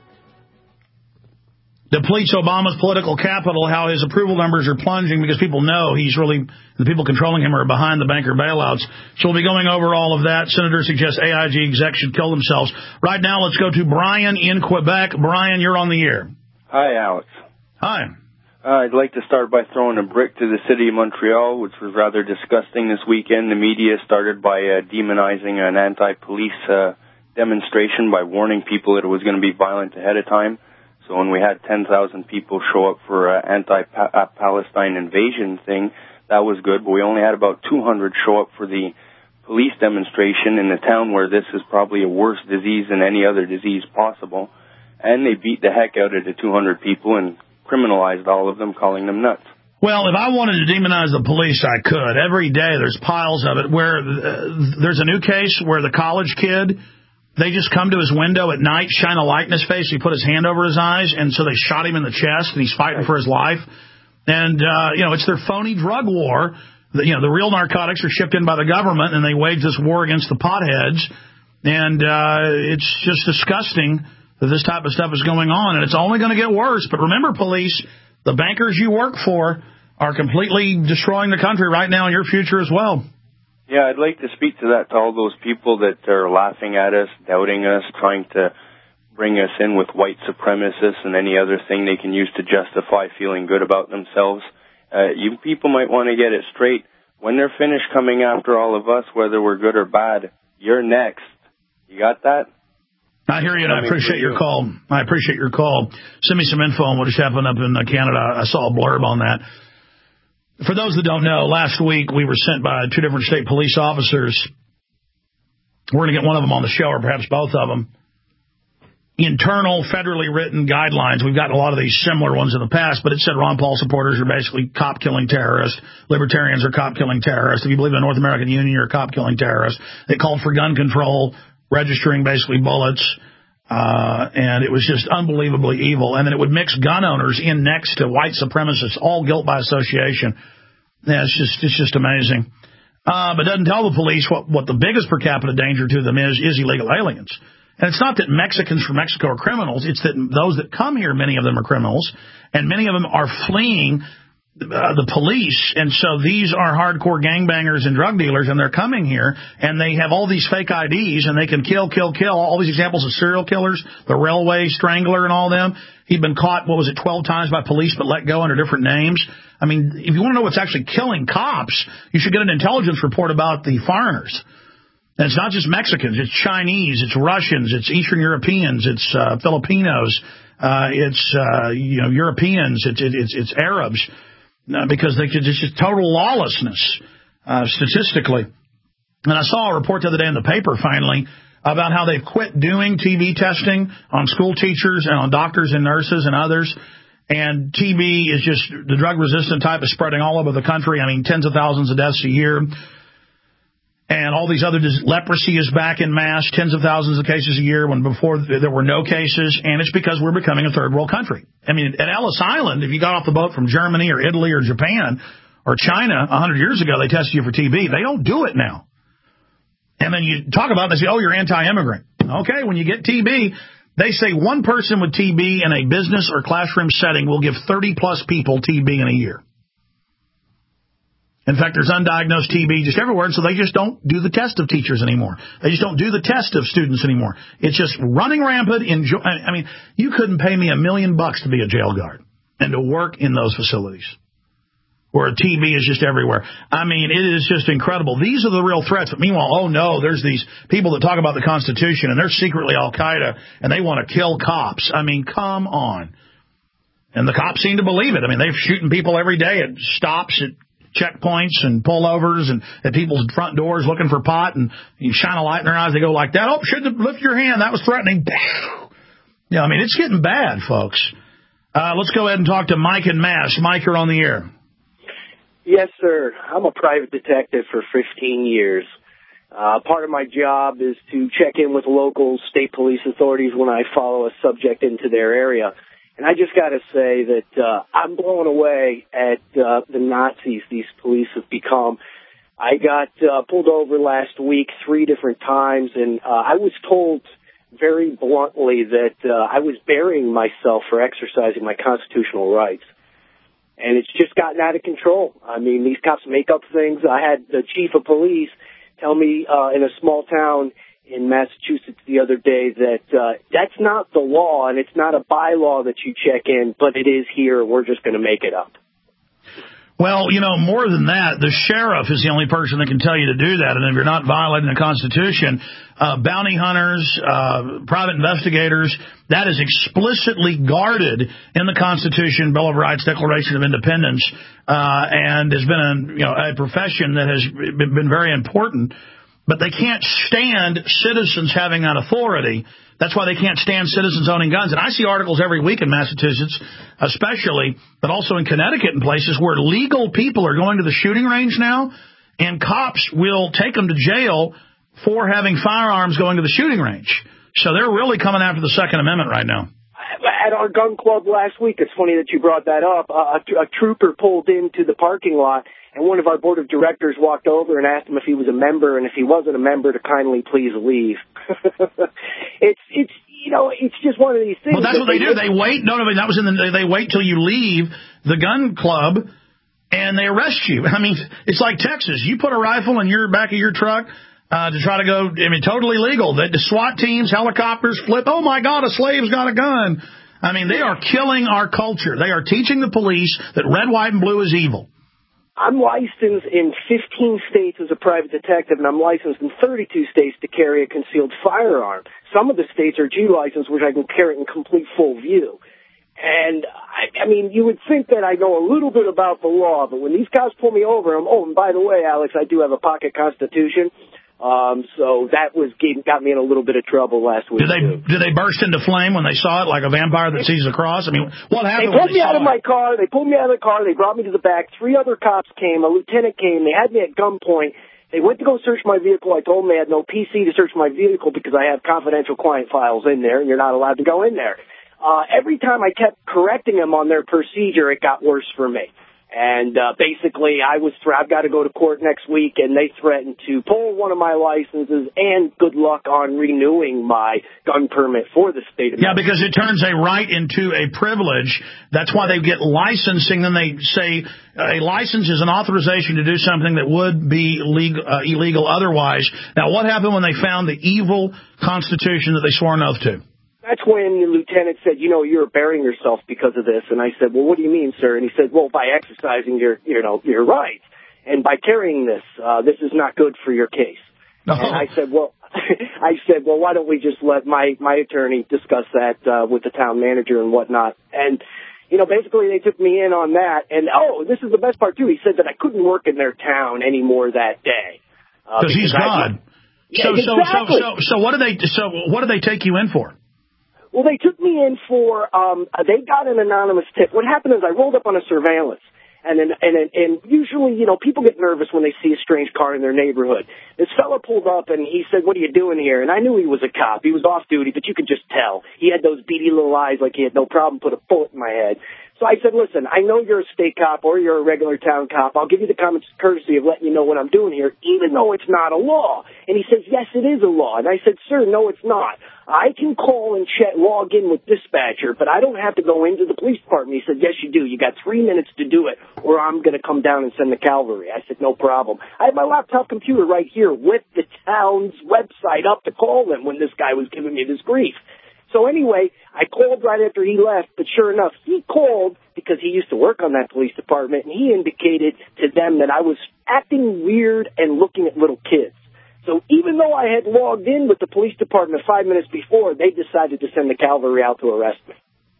depletes Obama's political capital, how his approval numbers are plunging because people know he's really, the people controlling him are behind the banker bailouts. So we'll be going over all of that. Senator suggests A I G execs should kill themselves. Right now, let's go to Brian in Quebec. Brian, you're on the air. Hi, Alex. Hi. Uh, I'd like to start by throwing a brick to the city of Montreal, which was rather disgusting this weekend. The media started by uh, demonizing an anti-police uh, demonstration by warning people that it was going to be violent ahead of time. So when we had ten thousand people show up for an anti-Palestine invasion thing, that was good. But we only had about two hundred show up for the police demonstration in a town where this is probably a worse disease than any other disease possible. And they beat the heck out of the two hundred people and criminalized all of them, calling them nuts. Well, if I wanted to demonize the police, I could. Every day there's piles of it. Where uh, there's a new case where the college kid, they just come to his window at night, shine a light in his face, he put his hand over his eyes, and so they shot him in the chest, and he's fighting for his life. And, uh, you know, it's their phony drug war. The, you know, the real narcotics are shipped in by the government, and they wage this war against the potheads. And uh, it's just disgusting that this type of stuff is going on, and it's only going to get worse. But remember, police, the bankers you work for are completely destroying the country right now and your future as well. Yeah, I'd like to speak to that, to all those people that are laughing at us, doubting us, trying to bring us in with white supremacists and any other thing they can use to justify feeling good about themselves. Uh, you people might want to get it straight. When they're finished coming after all of us, whether we're good or bad, you're next. You got that? I hear you, and I appreciate your call. I appreciate your call. Send me some info on what just happened up in Canada. I saw a blurb on that. For those that don't know, last week we were sent by two different state police officers. We're going to get one of them on the show, or perhaps both of them. Internal, federally written guidelines. We've gotten a lot of these similar ones in the past, but it said Ron Paul supporters are basically cop-killing terrorists. Libertarians are cop-killing terrorists. If you believe in the North American Union, you're a cop-killing terrorist. They called for gun control, registering basically bullets, uh, and it was just unbelievably evil. And then it would mix gun owners in next to white supremacists, all guilt by association. Yeah, it's just it's just amazing. Uh, but it doesn't tell the police what, what the biggest per capita danger to them is, is illegal aliens. And it's not that Mexicans from Mexico are criminals. It's that those that come here, many of them are criminals, and many of them are fleeing Uh, the police, and so these are hardcore gangbangers and drug dealers, and they're coming here, and they have all these fake I Ds, and they can kill, kill, kill. All these examples of serial killers, the railway strangler and all them. He'd been caught, what was it, twelve times by police, but let go under different names. I mean, if you want to know what's actually killing cops, you should get an intelligence report about the foreigners. And it's not just Mexicans, it's Chinese, it's Russians, it's Eastern Europeans, it's uh, Filipinos, uh, it's uh, you know Europeans, it's it's it's Arabs. Uh, because they could just, just total lawlessness, uh, statistically. And I saw a report the other day in the paper, finally, about how they've quit doing T B testing on school teachers and on doctors and nurses and others. And T B is just, the drug-resistant type is spreading all over the country. I mean, tens of thousands of deaths a year. And all these other, leprosy is back in mass, tens of thousands of cases a year when before there were no cases, and it's because we're becoming a third world country. I mean, at Ellis Island, if you got off the boat from Germany or Italy or Japan or China a hundred years ago, they tested you for T B. They don't do it now. And then you talk about it, they say, oh, you're anti-immigrant. Okay, when you get T B, they say one person with T B in a business or classroom setting will give thirty plus people T B in a year. In fact, there's undiagnosed T B just everywhere, and so they just don't do the test of teachers anymore. They just don't do the test of students anymore. It's just running rampant. Enjoy, I mean, you couldn't pay me a million bucks to be a jail guard and to work in those facilities where T B is just everywhere. I mean, it is just incredible. These are the real threats. But meanwhile, oh, no, there's these people that talk about the Constitution, and they're secretly Al-Qaeda, and they want to kill cops. I mean, come on. And the cops seem to believe it. I mean, they're shooting people every day at stops, at checkpoints and pullovers and at people's front doors looking for pot, and you shine a light in their eyes, they go like that. Oh, shouldn't have lifted your hand. That was threatening. Yeah, I mean, it's getting bad, folks. Uh, let's go ahead and talk to Mike in Mass. Mike, you're on the air. Yes, sir. I'm a private detective for fifteen years. Uh, part of my job is to check in with local state police authorities when I follow a subject into their area. And I just got to say that uh, I'm blown away at uh, the Nazis these police have become. I got uh, pulled over last week three different times, and uh, I was told very bluntly that uh, I was burying myself for exercising my constitutional rights. And it's just gotten out of control. I mean, these cops make up things. I had the chief of police tell me uh, in a small town in Massachusetts the other day that uh, that's not the law, and it's not a bylaw that you check in, but it is here. We're just going to make it up. Well, you know, more than that, the sheriff is the only person that can tell you to do that. And if you're not violating the Constitution, uh, bounty hunters, uh, private investigators, that is explicitly guarded in the Constitution, Bill of Rights, Declaration of Independence, uh, and has been a, you know, a profession that has been very important. But they can't stand citizens having that authority. That's why they can't stand citizens owning guns. And I see articles every week in Massachusetts, especially, but also in Connecticut and places where legal people are going to the shooting range now, and cops will take them to jail for having firearms going to the shooting range. So they're really coming after the Second Amendment right now. At our gun club last week, it's funny that you brought that up, a, a trooper pulled into the parking lot, and one of our board of directors walked over and asked him if he was a member, and if he wasn't a member, to kindly please leave. it's, it's, you know, it's just one of these things. Well, that's that what they, they do. They wait. No, no, that was in the. They wait till you leave the gun club, and they arrest you. I mean, it's like Texas. You put a rifle in your back of your truck uh, to try to go. I mean, totally legal. The, the SWAT teams, helicopters, flip. Oh my God, a slave's got a gun. I mean, they are killing our culture. They are teaching the police that red, white, and blue is evil. I'm licensed in fifteen states as a private detective, and I'm licensed in thirty-two states to carry a concealed firearm. Some of the states are G licensed, which I can carry it in complete full view. And, I, I mean, you would think that I know a little bit about the law, but when these cops pull me over, I'm, oh, and by the way, Alex, I do have a pocket constitution. Um, so that was got me in a little bit of trouble last week. Did they too. Did they burst into flame when they saw it, like a vampire that sees a cross? I mean, what happened? They pulled when they me out saw of it? my car. They pulled me out of the car. They brought me to the back. Three other cops came. A lieutenant came. They had me at gunpoint. They went to go search my vehicle. I told them they had no P C to search my vehicle because I have confidential client files in there, and you're not allowed to go in there. Uh, every time I kept correcting them on their procedure, it got worse for me. And uh, basically, I was th- I've got to go to court next week, and they threatened to pull one of my licenses and good luck on renewing my gun permit for the state of Yeah, Maryland. because it turns a right into a privilege. That's why they get licensing. Then they say a license is an authorization to do something that would be legal, uh, illegal otherwise. Now, what happened when they found the evil Constitution that they swore an oath to? That's when the lieutenant said, you know, you're burying yourself because of this. And I said, well, what do you mean, sir? And he said, well, by exercising your, you know, your rights and by carrying this, uh, this is not good for your case. Oh. And I said, well, I said, well, why don't we just let my, my attorney discuss that, uh, with the town manager and whatnot. And, you know, basically they took me in on that. And, oh, this is the best part, too. He said that I couldn't work in their town anymore that day. Uh, because he's God. Yeah, so, exactly. so, so, so, so what do they, so what do they take you in for? Well, they took me in for, um, they got an anonymous tip. What happened is I rolled up on a surveillance. And, and, and, and usually, you know, people get nervous when they see a strange car in their neighborhood. This fella pulled up and he said, what are you doing here? And I knew he was a cop. He was off duty, but you could just tell. He had those beady little eyes like he had no problem put a bullet in my head. So I said, listen, I know you're a state cop or you're a regular town cop. I'll give you the common courtesy of letting you know what I'm doing here, even though it's not a law. And he says, yes, it is a law. And I said, sir, no, it's not. I can call and check, log in with dispatcher, but I don't have to go into the police department. He said, yes, you do. You got three minutes to do it, or I'm going to come down and send the cavalry. I said, no problem. I had my laptop computer right here with the town's website up to call them when this guy was giving me this grief. So anyway, I called right after he left, but sure enough, he called because he used to work on that police department, and he indicated to them that I was acting weird and looking at little kids. So even though I had logged in with the police department five minutes before, they decided to send the cavalry out to arrest me.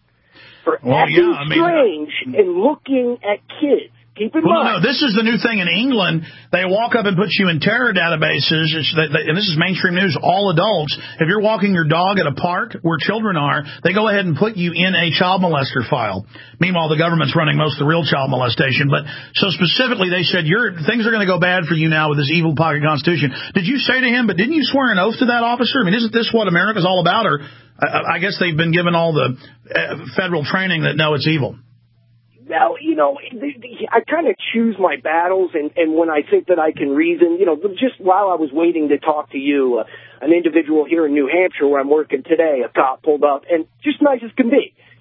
For well, acting yeah, I mean, strange and looking at kids. Keep in well, mind. No, this is the new thing in England. They walk up and put you in terror databases, it's, they, they, and this is mainstream news, all adults. If you're walking your dog at a park where children are, they go ahead and put you in a child molester file. Meanwhile, the government's running most of the real child molestation. But so specifically, they said, You're, things are going to go bad for you now with this evil pocket constitution. Did you say to him, but didn't you swear an oath to that officer? I mean, isn't this what America's all about? Or I, I guess they've been given all the uh, federal training that, no, it's evil. Well, you know, I kind of choose my battles, and, and when I think that I can reason, you know, just while I was waiting to talk to you, uh, an individual here in New Hampshire where I'm working today, a cop pulled up, and just nice as can be.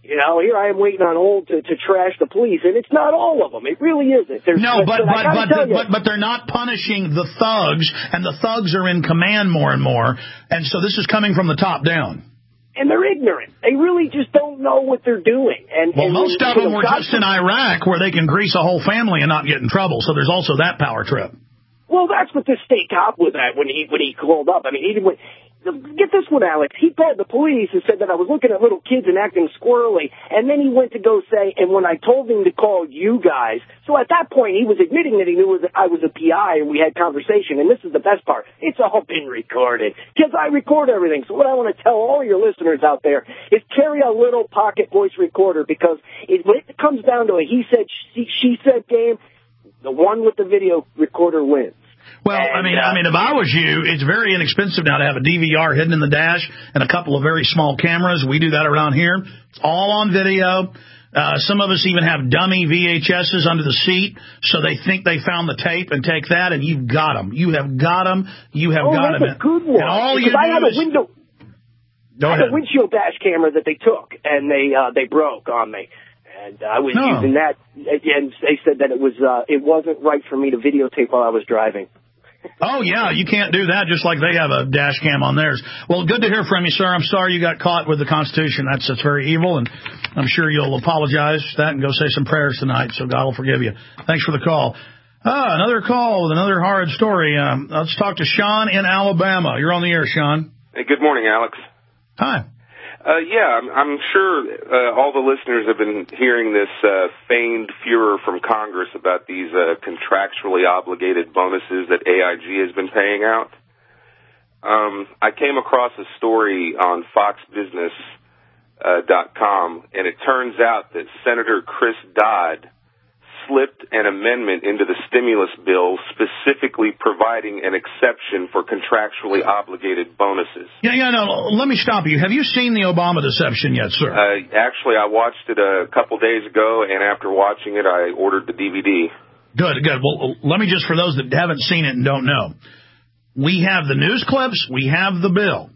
You know, here I am waiting on hold to, to trash the police, and it's not all of them. It really isn't. There's, no, but but but, but, you, but but they're not punishing the thugs, and the thugs are in command more and more, and so this is coming from the top down. And they're ignorant. They really just don't know what they're doing. And well, and, most and, of them know, were just in Iraq, where they can grease a whole family and not get in trouble. So there's also that power trip. Well, that's what this state cop was at when he when he called up. I mean, he went. Get this one, Alex. He called the police and said that I was looking at little kids and acting squirrely, and then he went to go say, and when I told him to call you guys, so at that point he was admitting that he knew that I was a P I and we had conversation, and this is the best part. It's all been recorded, because I record everything. So what I want to tell all your listeners out there is carry a little pocket voice recorder, because it, when it comes down to a he said, she, she said game, the one with the video recorder wins. Well, and, I mean, uh, I mean, if I was you, it's very inexpensive now to have a D V R hidden in the dash and a couple of very small cameras. We do that around here. It's all on video. Uh, some of us even have dummy V H S's under the seat, so they think they found the tape and take that, and you've got them. You have got them. You have oh, got them. A good one. And all because you I do have is... a window. Go I ahead. had a windshield dash camera that they took, and they uh, they broke on me. And I was no. using that, and they said that it was uh, it wasn't right for me to videotape while I was driving. Oh, yeah, you can't do that, just like they have a dash cam on theirs. Well, good to hear from you, sir. I'm sorry you got caught with the Constitution. That's that's very evil, and I'm sure you'll apologize for that and go say some prayers tonight, so God will forgive you. Thanks for the call. Ah, another call with another horrid story. Um, let's talk to Sean in Alabama. You're on the air, Sean. Hey, good morning, Alex. Hi. Uh, yeah, I'm, I'm sure uh, all the listeners have been hearing this uh, feigned furor from Congress about these uh, contractually obligated bonuses that A I G has been paying out. Um, I came across a story on fox business dot com, and it turns out that Senator Chris Dodd slipped an amendment into the stimulus bill specifically providing an exception for contractually obligated bonuses. Yeah, yeah, no, let me stop you. Have you seen the Obama deception yet, sir? Uh, actually, I watched it a couple days ago, and after watching it, I ordered the D V D. Good, good. Well, let me just, for those that haven't seen it and don't know, we have the news clips, we have the bill.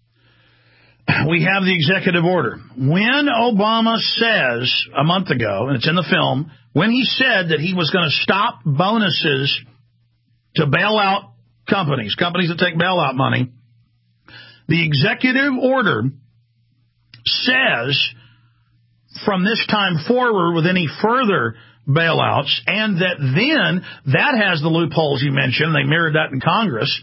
We have the executive order. When Obama says a month ago, and it's in the film, when he said that he was going to stop bonuses to bail out companies, companies that take bailout money, the executive order says from this time forward with any further bailouts, and that then that has the loopholes you mentioned. They mirrored that in Congress,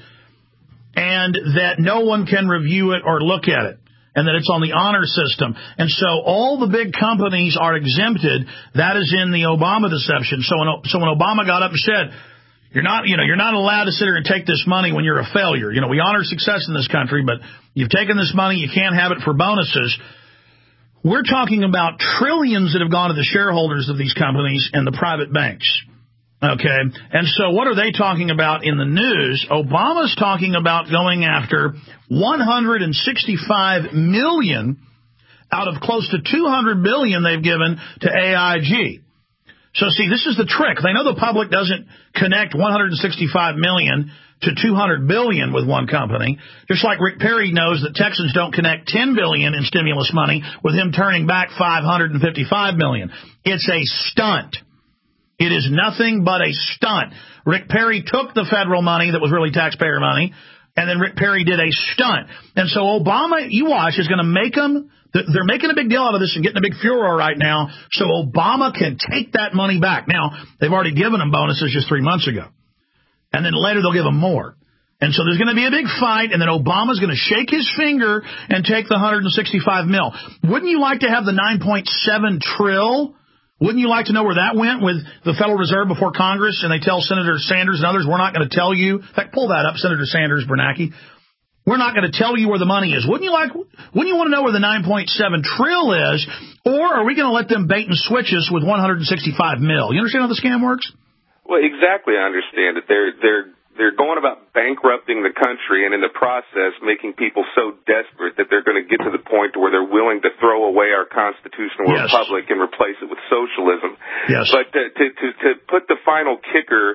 and that no one can review it or look at it, and that it's on the honor system. And so all the big companies are exempted. That is in the Obama deception. So when, so when Obama got up and said, you're not, you know, you're not allowed to sit here and take this money when you're a failure. You know, we honor success in this country, but you've taken this money, you can't have it for bonuses. We're talking about trillions that have gone to the shareholders of these companies and the private banks. Okay, and so what are they talking about in the news? Obama's talking about going after one hundred sixty-five million out of close to two hundred billion they've given to A I G. So see, this is the trick. They know the public doesn't connect one hundred sixty-five million to two hundred billion with one company, just like Rick Perry knows that Texans don't connect ten billion in stimulus money with him turning back five hundred fifty-five million. It's a stunt. It is nothing but a stunt. Rick Perry took the federal money that was really taxpayer money, and then Rick Perry did a stunt. And so Obama, you watch, is going to make them, they're making a big deal out of this and getting a big furor right now, so Obama can take that money back. Now, they've already given them bonuses just three months ago. And then later they'll give them more. And so there's going to be a big fight, and then Obama's going to shake his finger and take the one hundred sixty-five mil. Wouldn't you like to have the nine point seven trillion? Wouldn't you like to know where that went with the Federal Reserve before Congress, and they tell Senator Sanders and others, we're not going to tell you. In fact, pull that up, Senator Sanders, Bernanke. We're not going to tell you where the money is. Wouldn't you like? Wouldn't you want to know where the nine point seven trillion is? Or are we going to let them bait and switch us with one hundred sixty-five mil? You understand how the scam works? Well, exactly. I understand it. They're they're they're going about bankrupting the country, and in the process making people so desperate that they're going to get to the point where they're willing to throw away our constitutional yes. republic and replace it with socialism. Yes. But to, to to to put the final kicker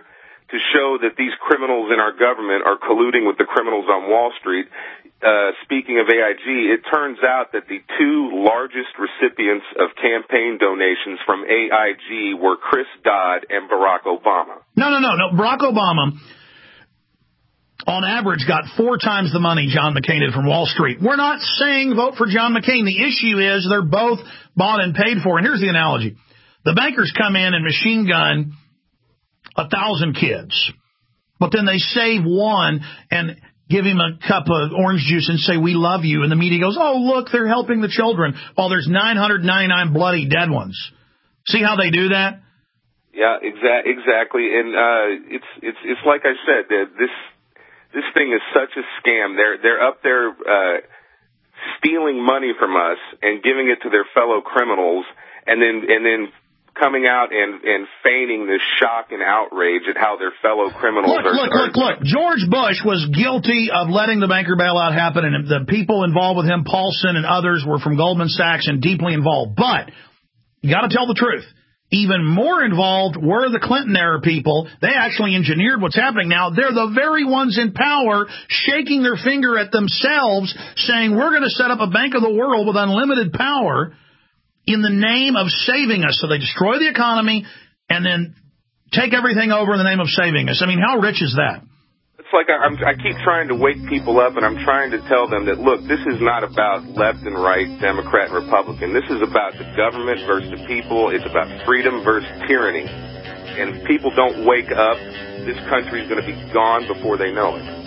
to show that these criminals in our government are colluding with the criminals on Wall Street. Uh, speaking of A I G, it turns out that the two largest recipients of campaign donations from A I G were Chris Dodd and Barack Obama. No, no, no, no. Barack Obama, on average, got four times the money John McCain did from Wall Street. We're not saying vote for John McCain. The issue is they're both bought and paid for. And here's the analogy. The bankers come in and machine gun a thousand kids, but then they save one and give him a cup of orange juice and say, we love you. And the media goes, oh, look, they're helping the children, while there's nine hundred ninety-nine bloody dead ones. See how they do that? Yeah, exa- exactly. And uh, it's it's it's like I said, that this this thing is such a scam. They're they're up there uh, stealing money from us and giving it to their fellow criminals, and then and then coming out and, and feigning this shock and outrage at how their fellow criminals look, are... Look, look, look, George Bush was guilty of letting the banker bailout happen, and the people involved with him, Paulson and others, were from Goldman Sachs and deeply involved. But you got to tell the truth. Even more involved were the Clinton-era people. They actually engineered what's happening now. They're the very ones in power shaking their finger at themselves, saying, we're going to set up a bank of the world with unlimited power in the name of saving us. So they destroy the economy and then take everything over in the name of saving us. I mean, how rich is that? It's like I, I'm, I keep trying to wake people up, and I'm trying to tell them that, look, this is not about left and right, Democrat and Republican. This is about the government versus the people. It's about freedom versus tyranny. And if people don't wake up, this country is going to be gone before they know it.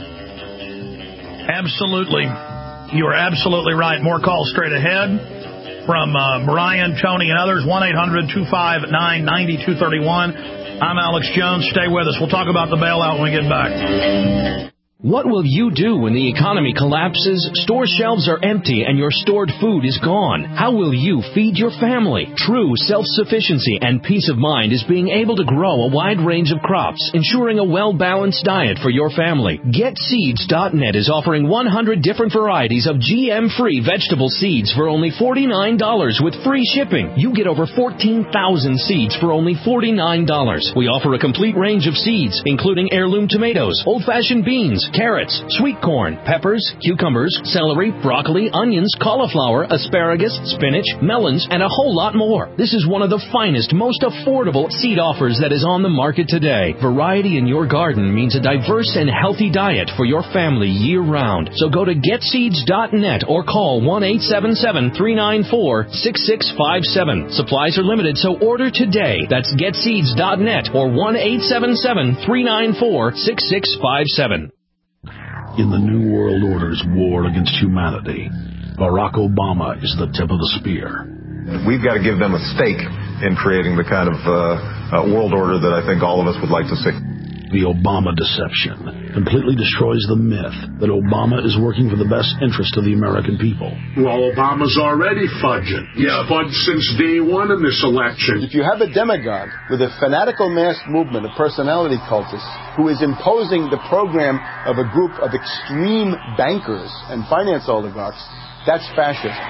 Absolutely. You are absolutely right. More calls straight ahead. From uh, Brian, Tony, and others, one eight hundred two five nine nine two three one. I'm Alex Jones. Stay with us. We'll talk about the bailout when we get back. What will you do when the economy collapses, store shelves are empty, and your stored food is gone? How will you feed your family? True self-sufficiency and peace of mind is being able to grow a wide range of crops, ensuring a well-balanced diet for your family. Get Seeds dot net is offering one hundred different varieties of G M-free vegetable seeds for only forty-nine dollars with free shipping. You get over fourteen thousand seeds for only forty-nine dollars. We offer a complete range of seeds, including heirloom tomatoes, old-fashioned beans, carrots, sweet corn, peppers, cucumbers, celery, broccoli, onions, cauliflower, asparagus, spinach, melons, and a whole lot more. This is one of the finest, most affordable seed offers that is on the market today. Variety in your garden means a diverse and healthy diet for your family year-round. So go to Get Seeds dot net or call one eight seven seven, three nine four, six six five seven. Supplies are limited, so order today. That's Get Seeds dot net or one eight seven seven, three nine four, six six five seven. In the New World Order's war against humanity, Barack Obama is the tip of the spear. We've got to give them a stake in creating the kind of uh, uh, world order that I think all of us would like to see. The Obama deception completely destroys the myth that Obama is working for the best interest of the American people. Well, Obama's already fudging. He's yeah. fudged since day one in this election. If you have a demagogue with a fanatical mass movement of personality cultists who is imposing the program of a group of extreme bankers and finance oligarchs, that's fascism.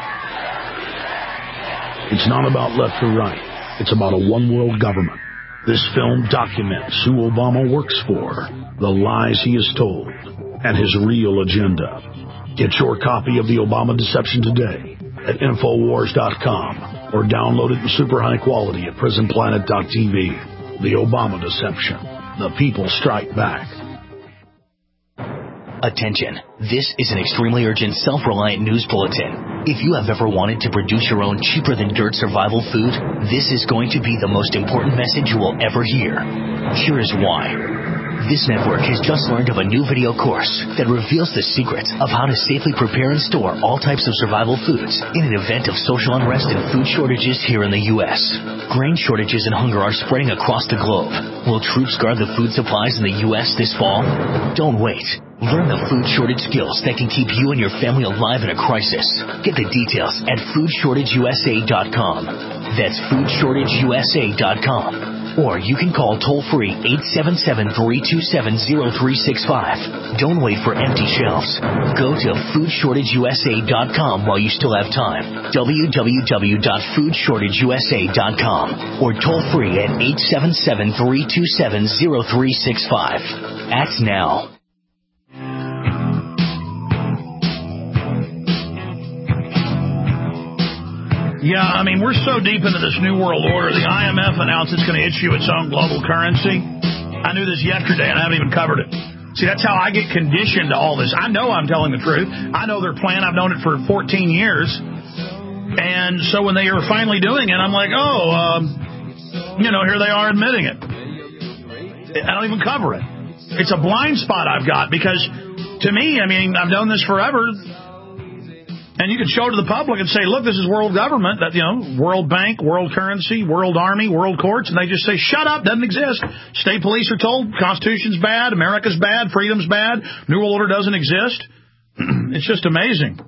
It's not about left or right. It's about a one-world government. This film documents who Obama works for, the lies he has told, and his real agenda. Get your copy of The Obama Deception today at Infowars dot com or download it in super high quality at Prison Planet dot T V. The Obama Deception. The people strike back. Attention. This is an extremely urgent, self-reliant news bulletin. If you have ever wanted to produce your own cheaper-than-dirt survival food, this is going to be the most important message you will ever hear. Here is why. This network has just learned of a new video course that reveals the secrets of how to safely prepare and store all types of survival foods in an event of social unrest and food shortages here in the U S Grain shortages and hunger are spreading across the globe. Will troops guard the food supplies in the U S this fall? Don't wait. Learn the food shortage skills that can keep you and your family alive in a crisis. Get the details at food shortage U S A dot com. That's food shortage U S A dot com. Or you can call toll-free eight seven seven, three two seven, zero three six five. Don't wait for empty shelves. Go to food shortage u s a dot com while you still have time. w w w dot food shortage u s a dot com or toll-free at eight seven seven, three two seven, zero three six five. Act now. Yeah, I mean, we're so deep into this New World Order. The I M F announced it's going to issue its own global currency. I knew this yesterday, and I haven't even covered it. See, that's how I get conditioned to all this. I know I'm telling the truth. I know their plan. I've known it for fourteen years. And so when they are finally doing it, I'm like, oh, um, you know, here they are admitting it. I don't even cover it. It's a blind spot I've got because, to me, I mean, I've known this forever. And you can show it to the public and say, look, this is world government, that, you know, World Bank, world currency, world army, world courts. And they just say, shut up, doesn't exist. State police are told Constitution's bad, America's bad, freedom's bad, New World Order doesn't exist. It's just amazing.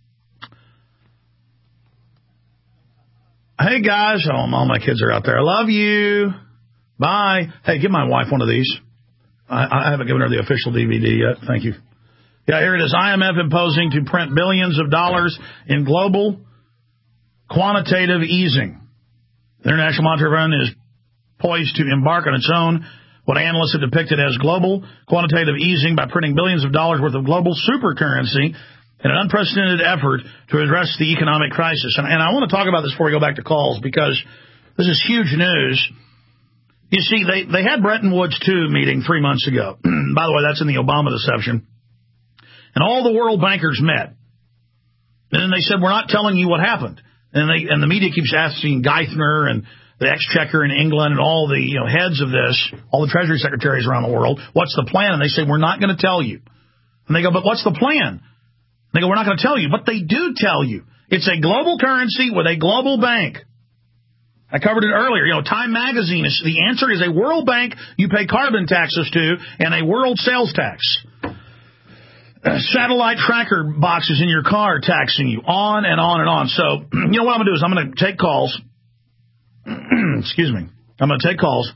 Hey, guys. Oh, all my kids are out there. I love you. Bye. Hey, give my wife one of these. I, I haven't given her the official D V D yet. Thank you. Yeah, here it is. I M F imposing to print billions of dollars in global quantitative easing. The International Monetary Fund is poised to embark on its own, what analysts have depicted as global quantitative easing by printing billions of dollars worth of global super currency in an unprecedented effort to address the economic crisis. And, and I want to talk about this before we go back to calls because this is huge news. You see, they, they had Bretton Woods two meeting three months ago. By the way, that's in the Obama deception. And all the world bankers met. And then they said, we're not telling you what happened. And they and the media keeps asking Geithner and the Exchequer in England and all the you know heads of this, all the Treasury secretaries around the world, what's the plan? And they say, we're not going to tell you. And they go, but what's the plan? And they go, we're not going to tell you. But they do tell you. It's a global currency with a global bank. I covered it earlier. You know, Time Magazine, is the answer is a world bank you pay carbon taxes to and a world sales tax. Satellite tracker boxes in your car taxing you, on and on and on. So, you know what I'm going to do is I'm going to take calls. Excuse me. I'm going to take calls.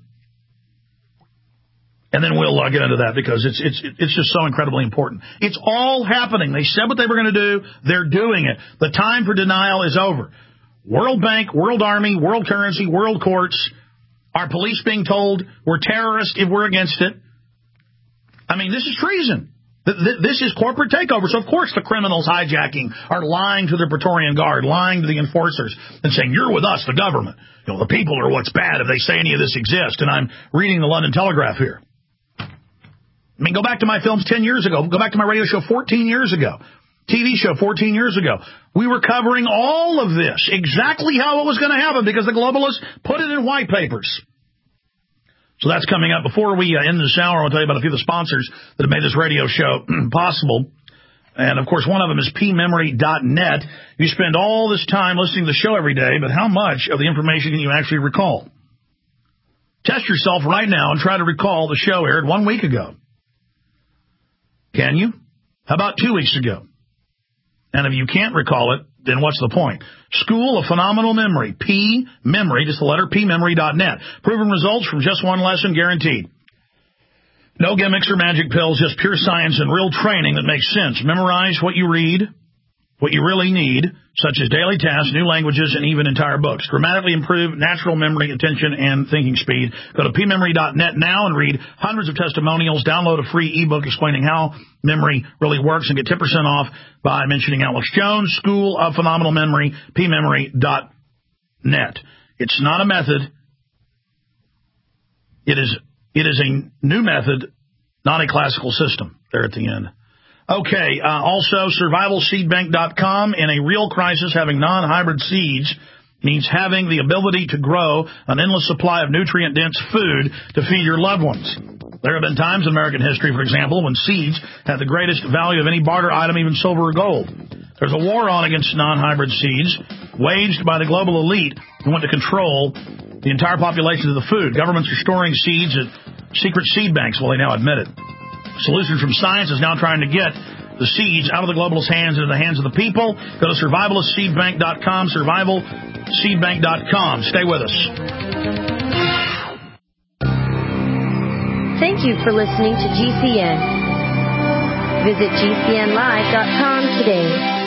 And then we'll uh, get into that because it's it's it's just so incredibly important. It's all happening. They said what they were going to do. They're doing it. The time for denial is over. World Bank, World Army, World Currency, World Courts. Our police being told we're terrorists if we're against it. I mean, this is treason. This is corporate takeover. So, of course, the criminals hijacking are lying to the Praetorian Guard, lying to the enforcers, and saying, you're with us, the government. You know, the people are what's bad if they say any of this exists. And I'm reading the London Telegraph here. I mean, go back to my films ten years ago. Go back to my radio show fourteen years ago. T V show fourteen years ago. We were covering all of this, exactly how it was going to happen, because the globalists put it in white papers. So that's coming up. Before we uh, end this hour, I'll tell you about a few of the sponsors that have made this radio show possible. And, of course, one of them is P memory dot net. You spend all this time listening to the show every day, but how much of the information can you actually recall? Test yourself right now and try to recall the show aired one week ago. Can you? How about two weeks ago? And if you can't recall it, then what's the point? School of Phenomenal Memory, P Memory, just the letter P memory dot net. Proven results from just one lesson, guaranteed. No gimmicks or magic pills, just pure science and real training that makes sense. Memorize what you read, what you really need, such as daily tasks, new languages, and even entire books. Dramatically improve natural memory, attention, and thinking speed. Go to P memory dot net now and read hundreds of testimonials. Download a free ebook explaining how memory really works and get ten percent off by mentioning Alex Jones, School of Phenomenal Memory, P memory dot net. It's not a method. It is, it is a new method, not a classical system. There at the end. Okay, uh, also survival seed bank dot com. In a real crisis, having non-hybrid seeds means having the ability to grow an endless supply of nutrient-dense food to feed your loved ones. There have been times in American history, for example, when seeds had the greatest value of any barter item, even silver or gold. There's a war on against non-hybrid seeds, waged by the global elite who want to control the entire population of the food. Governments are storing seeds at secret seed banks. Well, they now admit it. Solutions from Science is now trying to get the seeds out of the globalists' hands into the hands of the people. Go to survivalist seed bank dot com, survival seed bank dot com. Stay with us. Thank you for listening to G C N. Visit G C N live dot com today.